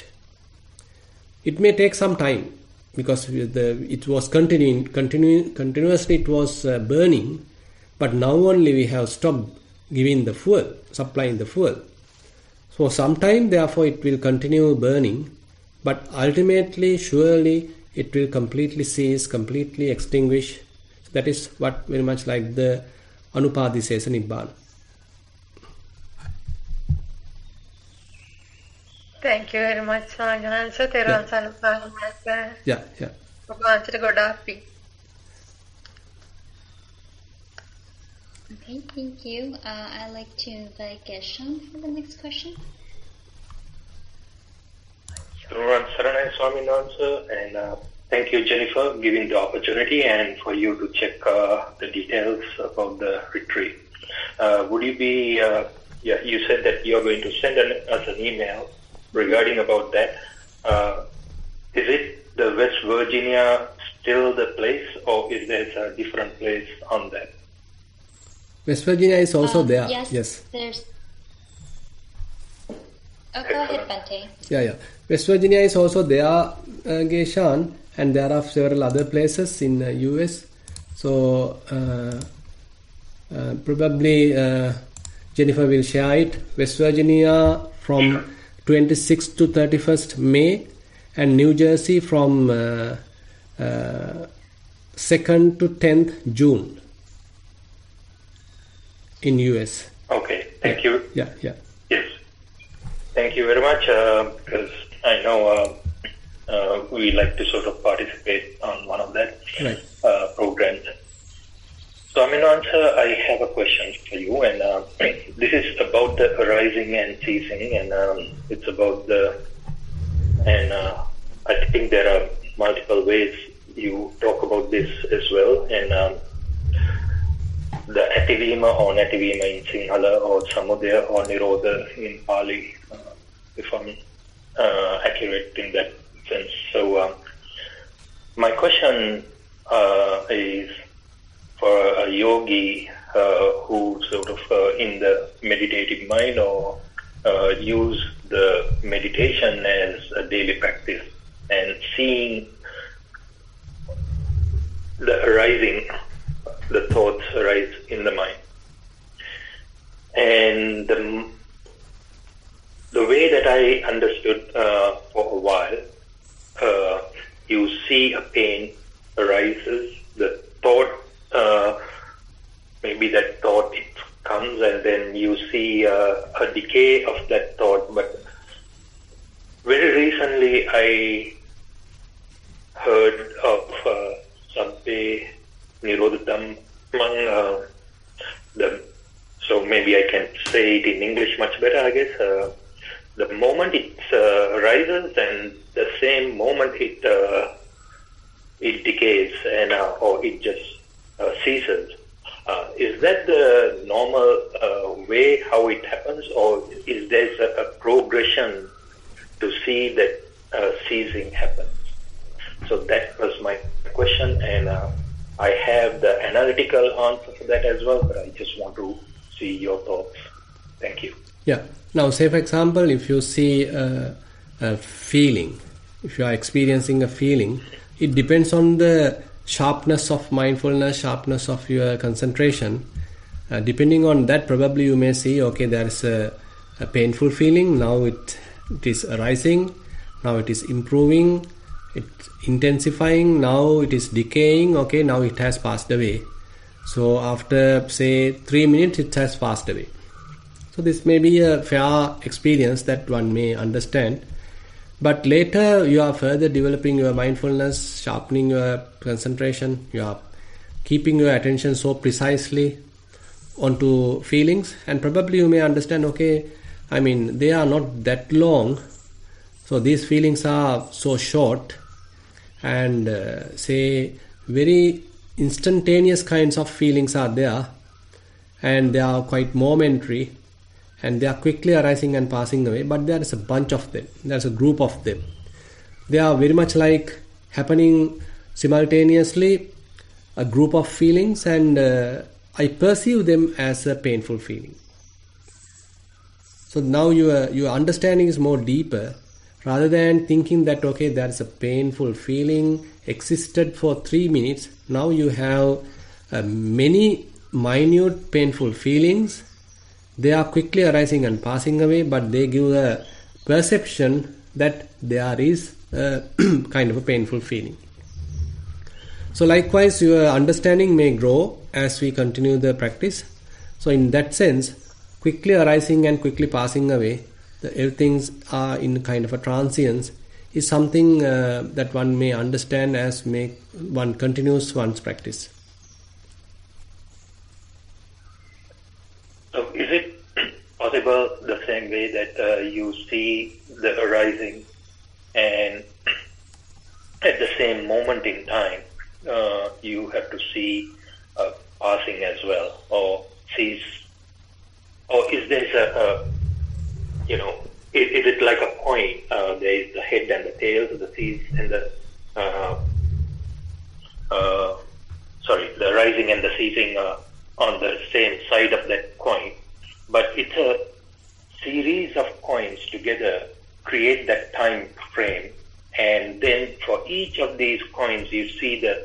It may take some time, because it was continuously it was burning, but now only we have stopped giving the fuel, supplying the fuel. So sometime, therefore, it will continue burning, but ultimately, surely, it will completely cease, completely extinguish. So that is what very much like the Anupadisesa Nibbana. Thank you very much, Swaminatha. Yeah. Okay, thank you. I'd like to invite Geshe for the next question. Saranai Swaminatha, and thank you, Jennifer, for giving the opportunity and for you to check the details about the retreat. Would you be you said that you are going to send us an email regarding about that. Is it the West Virginia still the place, or is there a different place on that? West Virginia is also there. Yes. There's. Oh, go ahead, Bhante. Yeah. West Virginia is also there, Geshan, and there are several other places in US. So probably Jennifer will share it. West Virginia from 26th to 31st May, and New Jersey from 2nd to 10th June in US. Okay, thank you. Yeah. Yes. Thank you very much, because I know we like to sort of participate on one of that programs. Swaminathan, I have a question for you, and this is about the arising and ceasing, and it's about I think there are multiple ways you talk about this as well, and the Ativima or Nativima in Sinhala, or Samudaya or Nirodha in Pali, if I'm accurate in that sense. So my question is for a yogi who sort of in the meditative mind, or use the meditation as a daily practice, and seeing the thoughts arise in the mind. And the way that I understood for a while, you see a pain arises, the thought, maybe that thought it comes, and then you see a decay of that thought. But very recently I heard of Sabbe Nirodham, so maybe I can say it in English much better, I guess. The moment it rises, and the same moment it decays, and or it just ceases. Is that the normal way how it happens, or is there a progression to see that ceasing happens? So that was my question, and I have the analytical answer for that as well, but I just want to see your thoughts. Thank you. Yeah. Now, say for example, if you see a feeling, if you are experiencing a feeling, it depends on the sharpness of mindfulness, sharpness of your concentration. Depending on that, probably you may see, okay, there is a painful feeling. Now it is arising. Now it is improving. It's intensifying. Now it is decaying. Okay, now it has passed away. So after, say, 3 minutes, it has passed away. So this may be a fair experience that one may understand. But later you are further developing your mindfulness, sharpening your concentration, you are keeping your attention so precisely onto feelings, and probably you may understand, okay, I mean, they are not that long, so these feelings are so short, and say very instantaneous kinds of feelings are there, and they are quite momentary, and they are quickly arising and passing away, but there is a bunch of them, there's a group of them. They are very much like happening simultaneously, a group of feelings, and I perceive them as a painful feeling. So now your understanding is more deeper, rather than thinking that, okay, there is a painful feeling, existed for 3 minutes, now you have many minute painful feelings. They are quickly arising and passing away, but they give a perception that there is a kind of a painful feeling. So likewise, your understanding may grow as we continue the practice. So in that sense, quickly arising and quickly passing away, everything are in kind of a transience, is something that one may understand as one continues one's practice. So is it possible the same way that you see the arising, and at the same moment in time you have to see passing as well, or cease or is there is it like a coin? There is the head and the tail, the seas and the rising and the ceasing on the same side of that coin, but it's a series of coins together create that time frame, and then for each of these coins you see the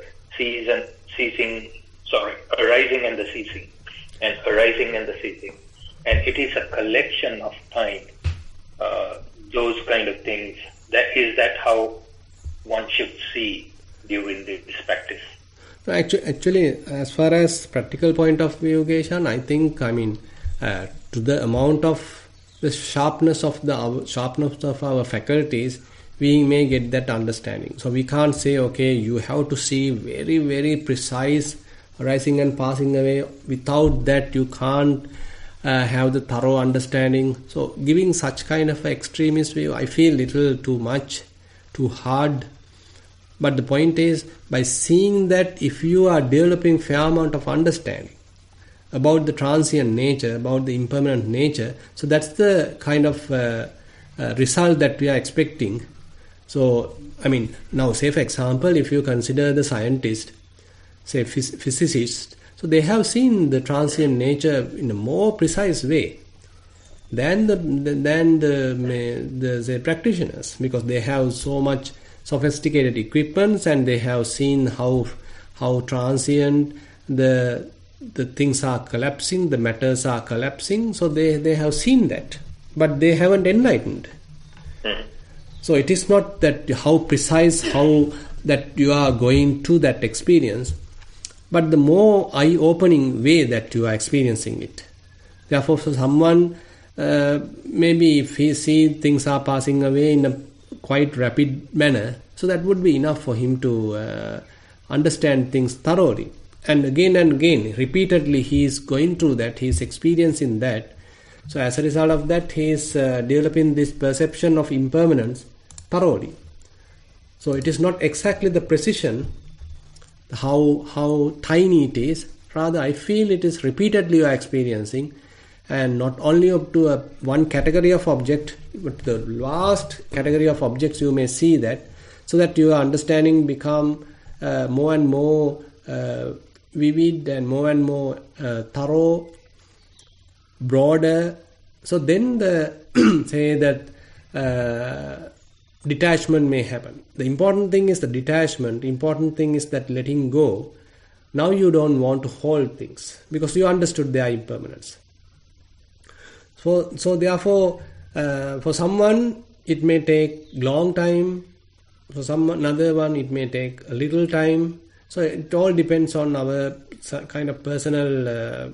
arising and the ceasing, and arising and the ceasing, and it is a collection of time, those kind of things. Is that how one should see during this practice? Actually, as far as practical point of view, Geshan, I think, to the amount of the sharpness of our faculties, we may get that understanding. So we can't say, okay, you have to see very, very precise rising and passing away. Without that, you can't have the thorough understanding. So giving such kind of extremist view, I feel little too much, too hard. But the point is, by seeing that if you are developing fair amount of understanding about the transient nature, about the impermanent nature, so that's the kind of result that we are expecting. So, now say for example, if you consider the scientist, say physicists, so they have seen the transient nature in a more precise way than the practitioners, because they have so much sophisticated equipments, and they have seen how transient the things are collapsing, the matters are collapsing. So they have seen that, but they haven't enlightened. So it is not that how precise, how that you are going to that experience, but the more eye-opening way that you are experiencing it. Therefore, for someone, maybe if he sees things are passing away in a quite rapid manner, so that would be enough for him to understand things thoroughly. And again, repeatedly he is going through that, he is experiencing that. So as a result of that, he is developing this perception of impermanence thoroughly. So it is not exactly the precision, how tiny it is. Rather, I feel it is repeatedly you are experiencing, and not only up to one category of object, but the vast category of objects you may see that, so that your understanding become more and more vivid and more thorough, broader. So then say that detachment may happen. The important thing is the detachment. Important thing is that letting go. Now you don't want to hold things because you understood their impermanence. So therefore, for someone it may take long time. For another one it may take a little time. So it all depends on our kind of personal,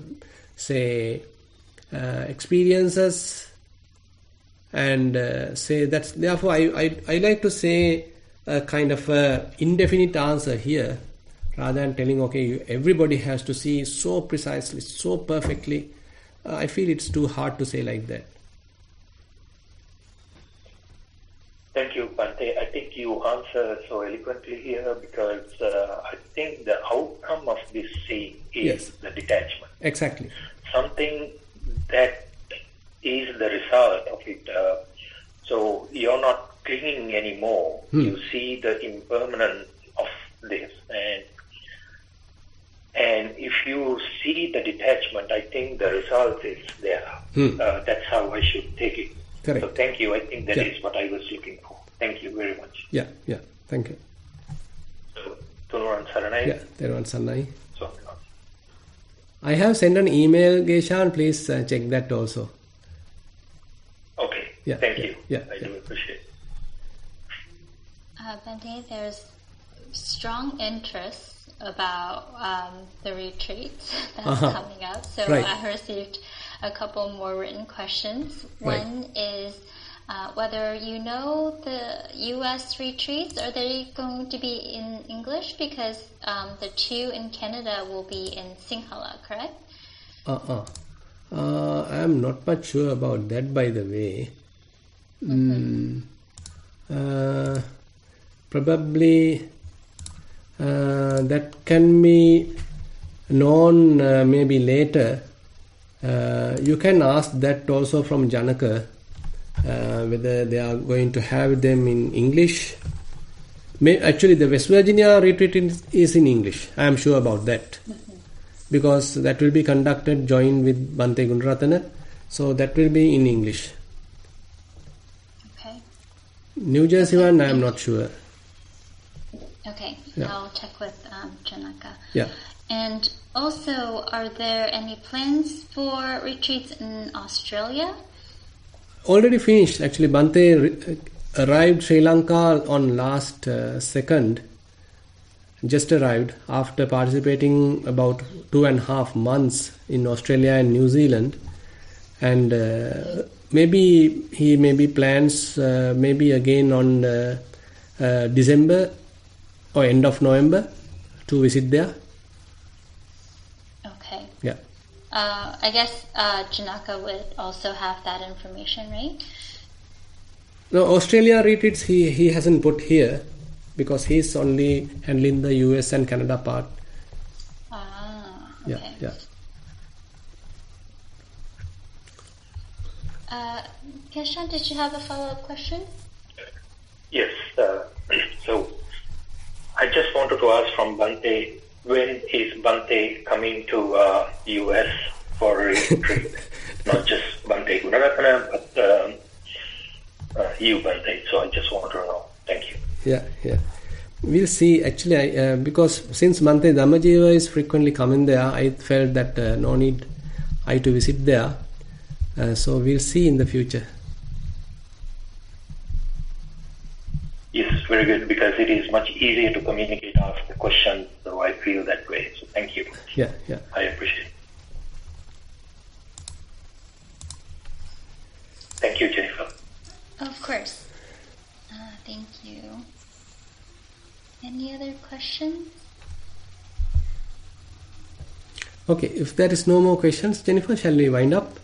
experiences, and say that's. Therefore, I like to say a kind of indefinite answer here, rather than telling everybody has to see so precisely, so perfectly. I feel it's too hard to say like that. Thank you, Bhante. I think you answer so eloquently here, because I think the outcome of this seeing is the detachment. Exactly. Something that is the result of it. So you're not clinging anymore. You see the impermanence of this, and if you see the detachment, I think the result is there. That's how I should take it. Correct. So thank you. I think that is what I was looking for. Thank you very much. Yeah. Thank you. So, Tunuran Saranai. Yeah, Tunuran Saranai. I have sent an email, Geshan. Please check that also. Okay. Yeah. Thank you. Yeah. I do appreciate it. Bhante, there's strong interest about the retreats that's coming up. So I received a couple more written questions. One is whether you know the U.S. retreats, are they going to be in English? Because the two in Canada will be in Sinhala, correct? I'm not much sure about that, by the way. Probably that can be known maybe later, You can ask that also from Janaka, whether they are going to have them in English. Actually, the West Virginia retreat is in English. I am sure about that. Because that will be conducted joined with Bhante Gunaratana. So that will be in English. Okay. New Jersey one, I am not sure. Okay, Yeah. I'll check with Janaka. Yeah. And also, are there any plans for retreats in Australia? Already finished. Actually, Bhante arrived Sri Lanka on last 2nd. Just arrived after participating about 2.5 months in Australia and New Zealand. And maybe he plans maybe again on December or end of November to visit there. Okay. Yeah. I guess Janaka would also have that information, right? No, Australia retreats he hasn't put here because he's only handling the US and Canada part. Ah, okay. Yeah. Keshan, did you have a follow-up question? Yes. So I just wanted to ask from Bhante, when is Bhante coming to US for a retreat? Not just Bhante Gunaratana, but you, Bhante. So I just want to know. Thank you. Yeah. We'll see. Actually, because since Bhante Dhammajiva is frequently coming there, I felt that no need I to visit there. So we'll see in the future. Yes, very good, because it is much easier to communicate, ask the question, so I feel that way. So thank you. Yeah. I appreciate it. Thank you, Jennifer. Of course. Thank you. Any other questions? Okay, if there is no more questions, Jennifer, shall we wind up?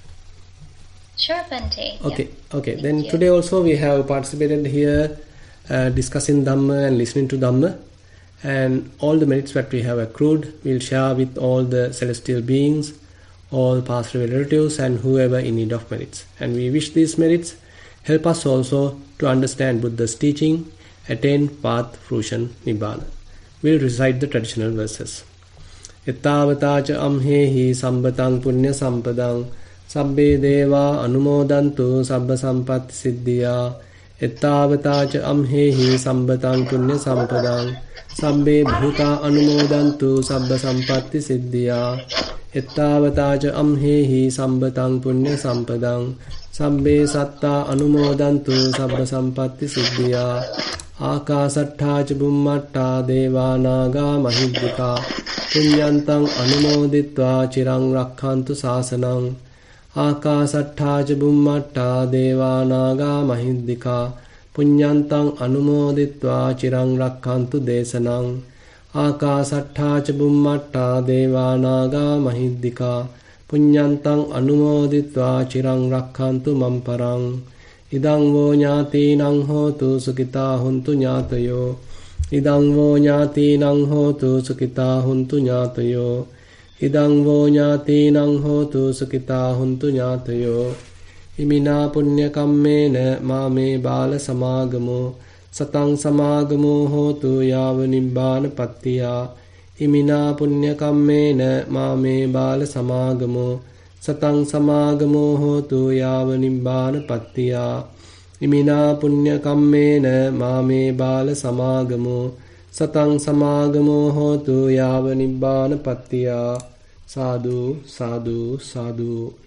Sure, Bhante. Okay. Thank Then you. today also we have participated here discussing Dhamma and listening to Dhamma, and all the merits that we have accrued we'll share with all the celestial beings, all past relatives and whoever in need of merits. And we wish these merits help us also to understand Buddha's teaching, attain path, fruition, Nibbana. We'll recite the traditional verses. Ettavata cha amhehi sambatang punya sampadang sabbe deva anumodantu sabba sampatti siddhya. Ettavata cha amhehi sambatang punya sampadang sabbe bhuta anumodantu sabba sampatti siddhya. Ettavata cha amhehi sambatang punya sampadang sabbe satta anumodantu sabba sampatti siddhya. Akasattha cha bummatta deva naga mahiddhika punyantang anumoditva chirang rakkhantu sasanang. Akasattha cha bummatta deva naga mahiddhika punyantang anumoditva chirang rakkhantu desanang. Akasattha cha bummatta deva naga mahiddhika punyantang anumoditva chirang rakkhantu mamparang. Idang vo ñātīnaṃ hotu sukitā huntu ñātayo. Idang vo ñātīnaṃ hotu sukitā huntu ñātayo. Idang vo ñātīnaṃ hotu sukitā huntu ñātayo. Imina punya kammena māme bāla samāgamo satang samāgamo hotu yāva nibbāna pattiya. Imina punya kammena māme bāla samāgamo satang samāgamo hotu yāva nibbāna pattiya. Imina punya kammena māme bāla samāgamo satang samāgamo hotu yāva nibbāna pattiya. Sadhu, sadhu, sadhu.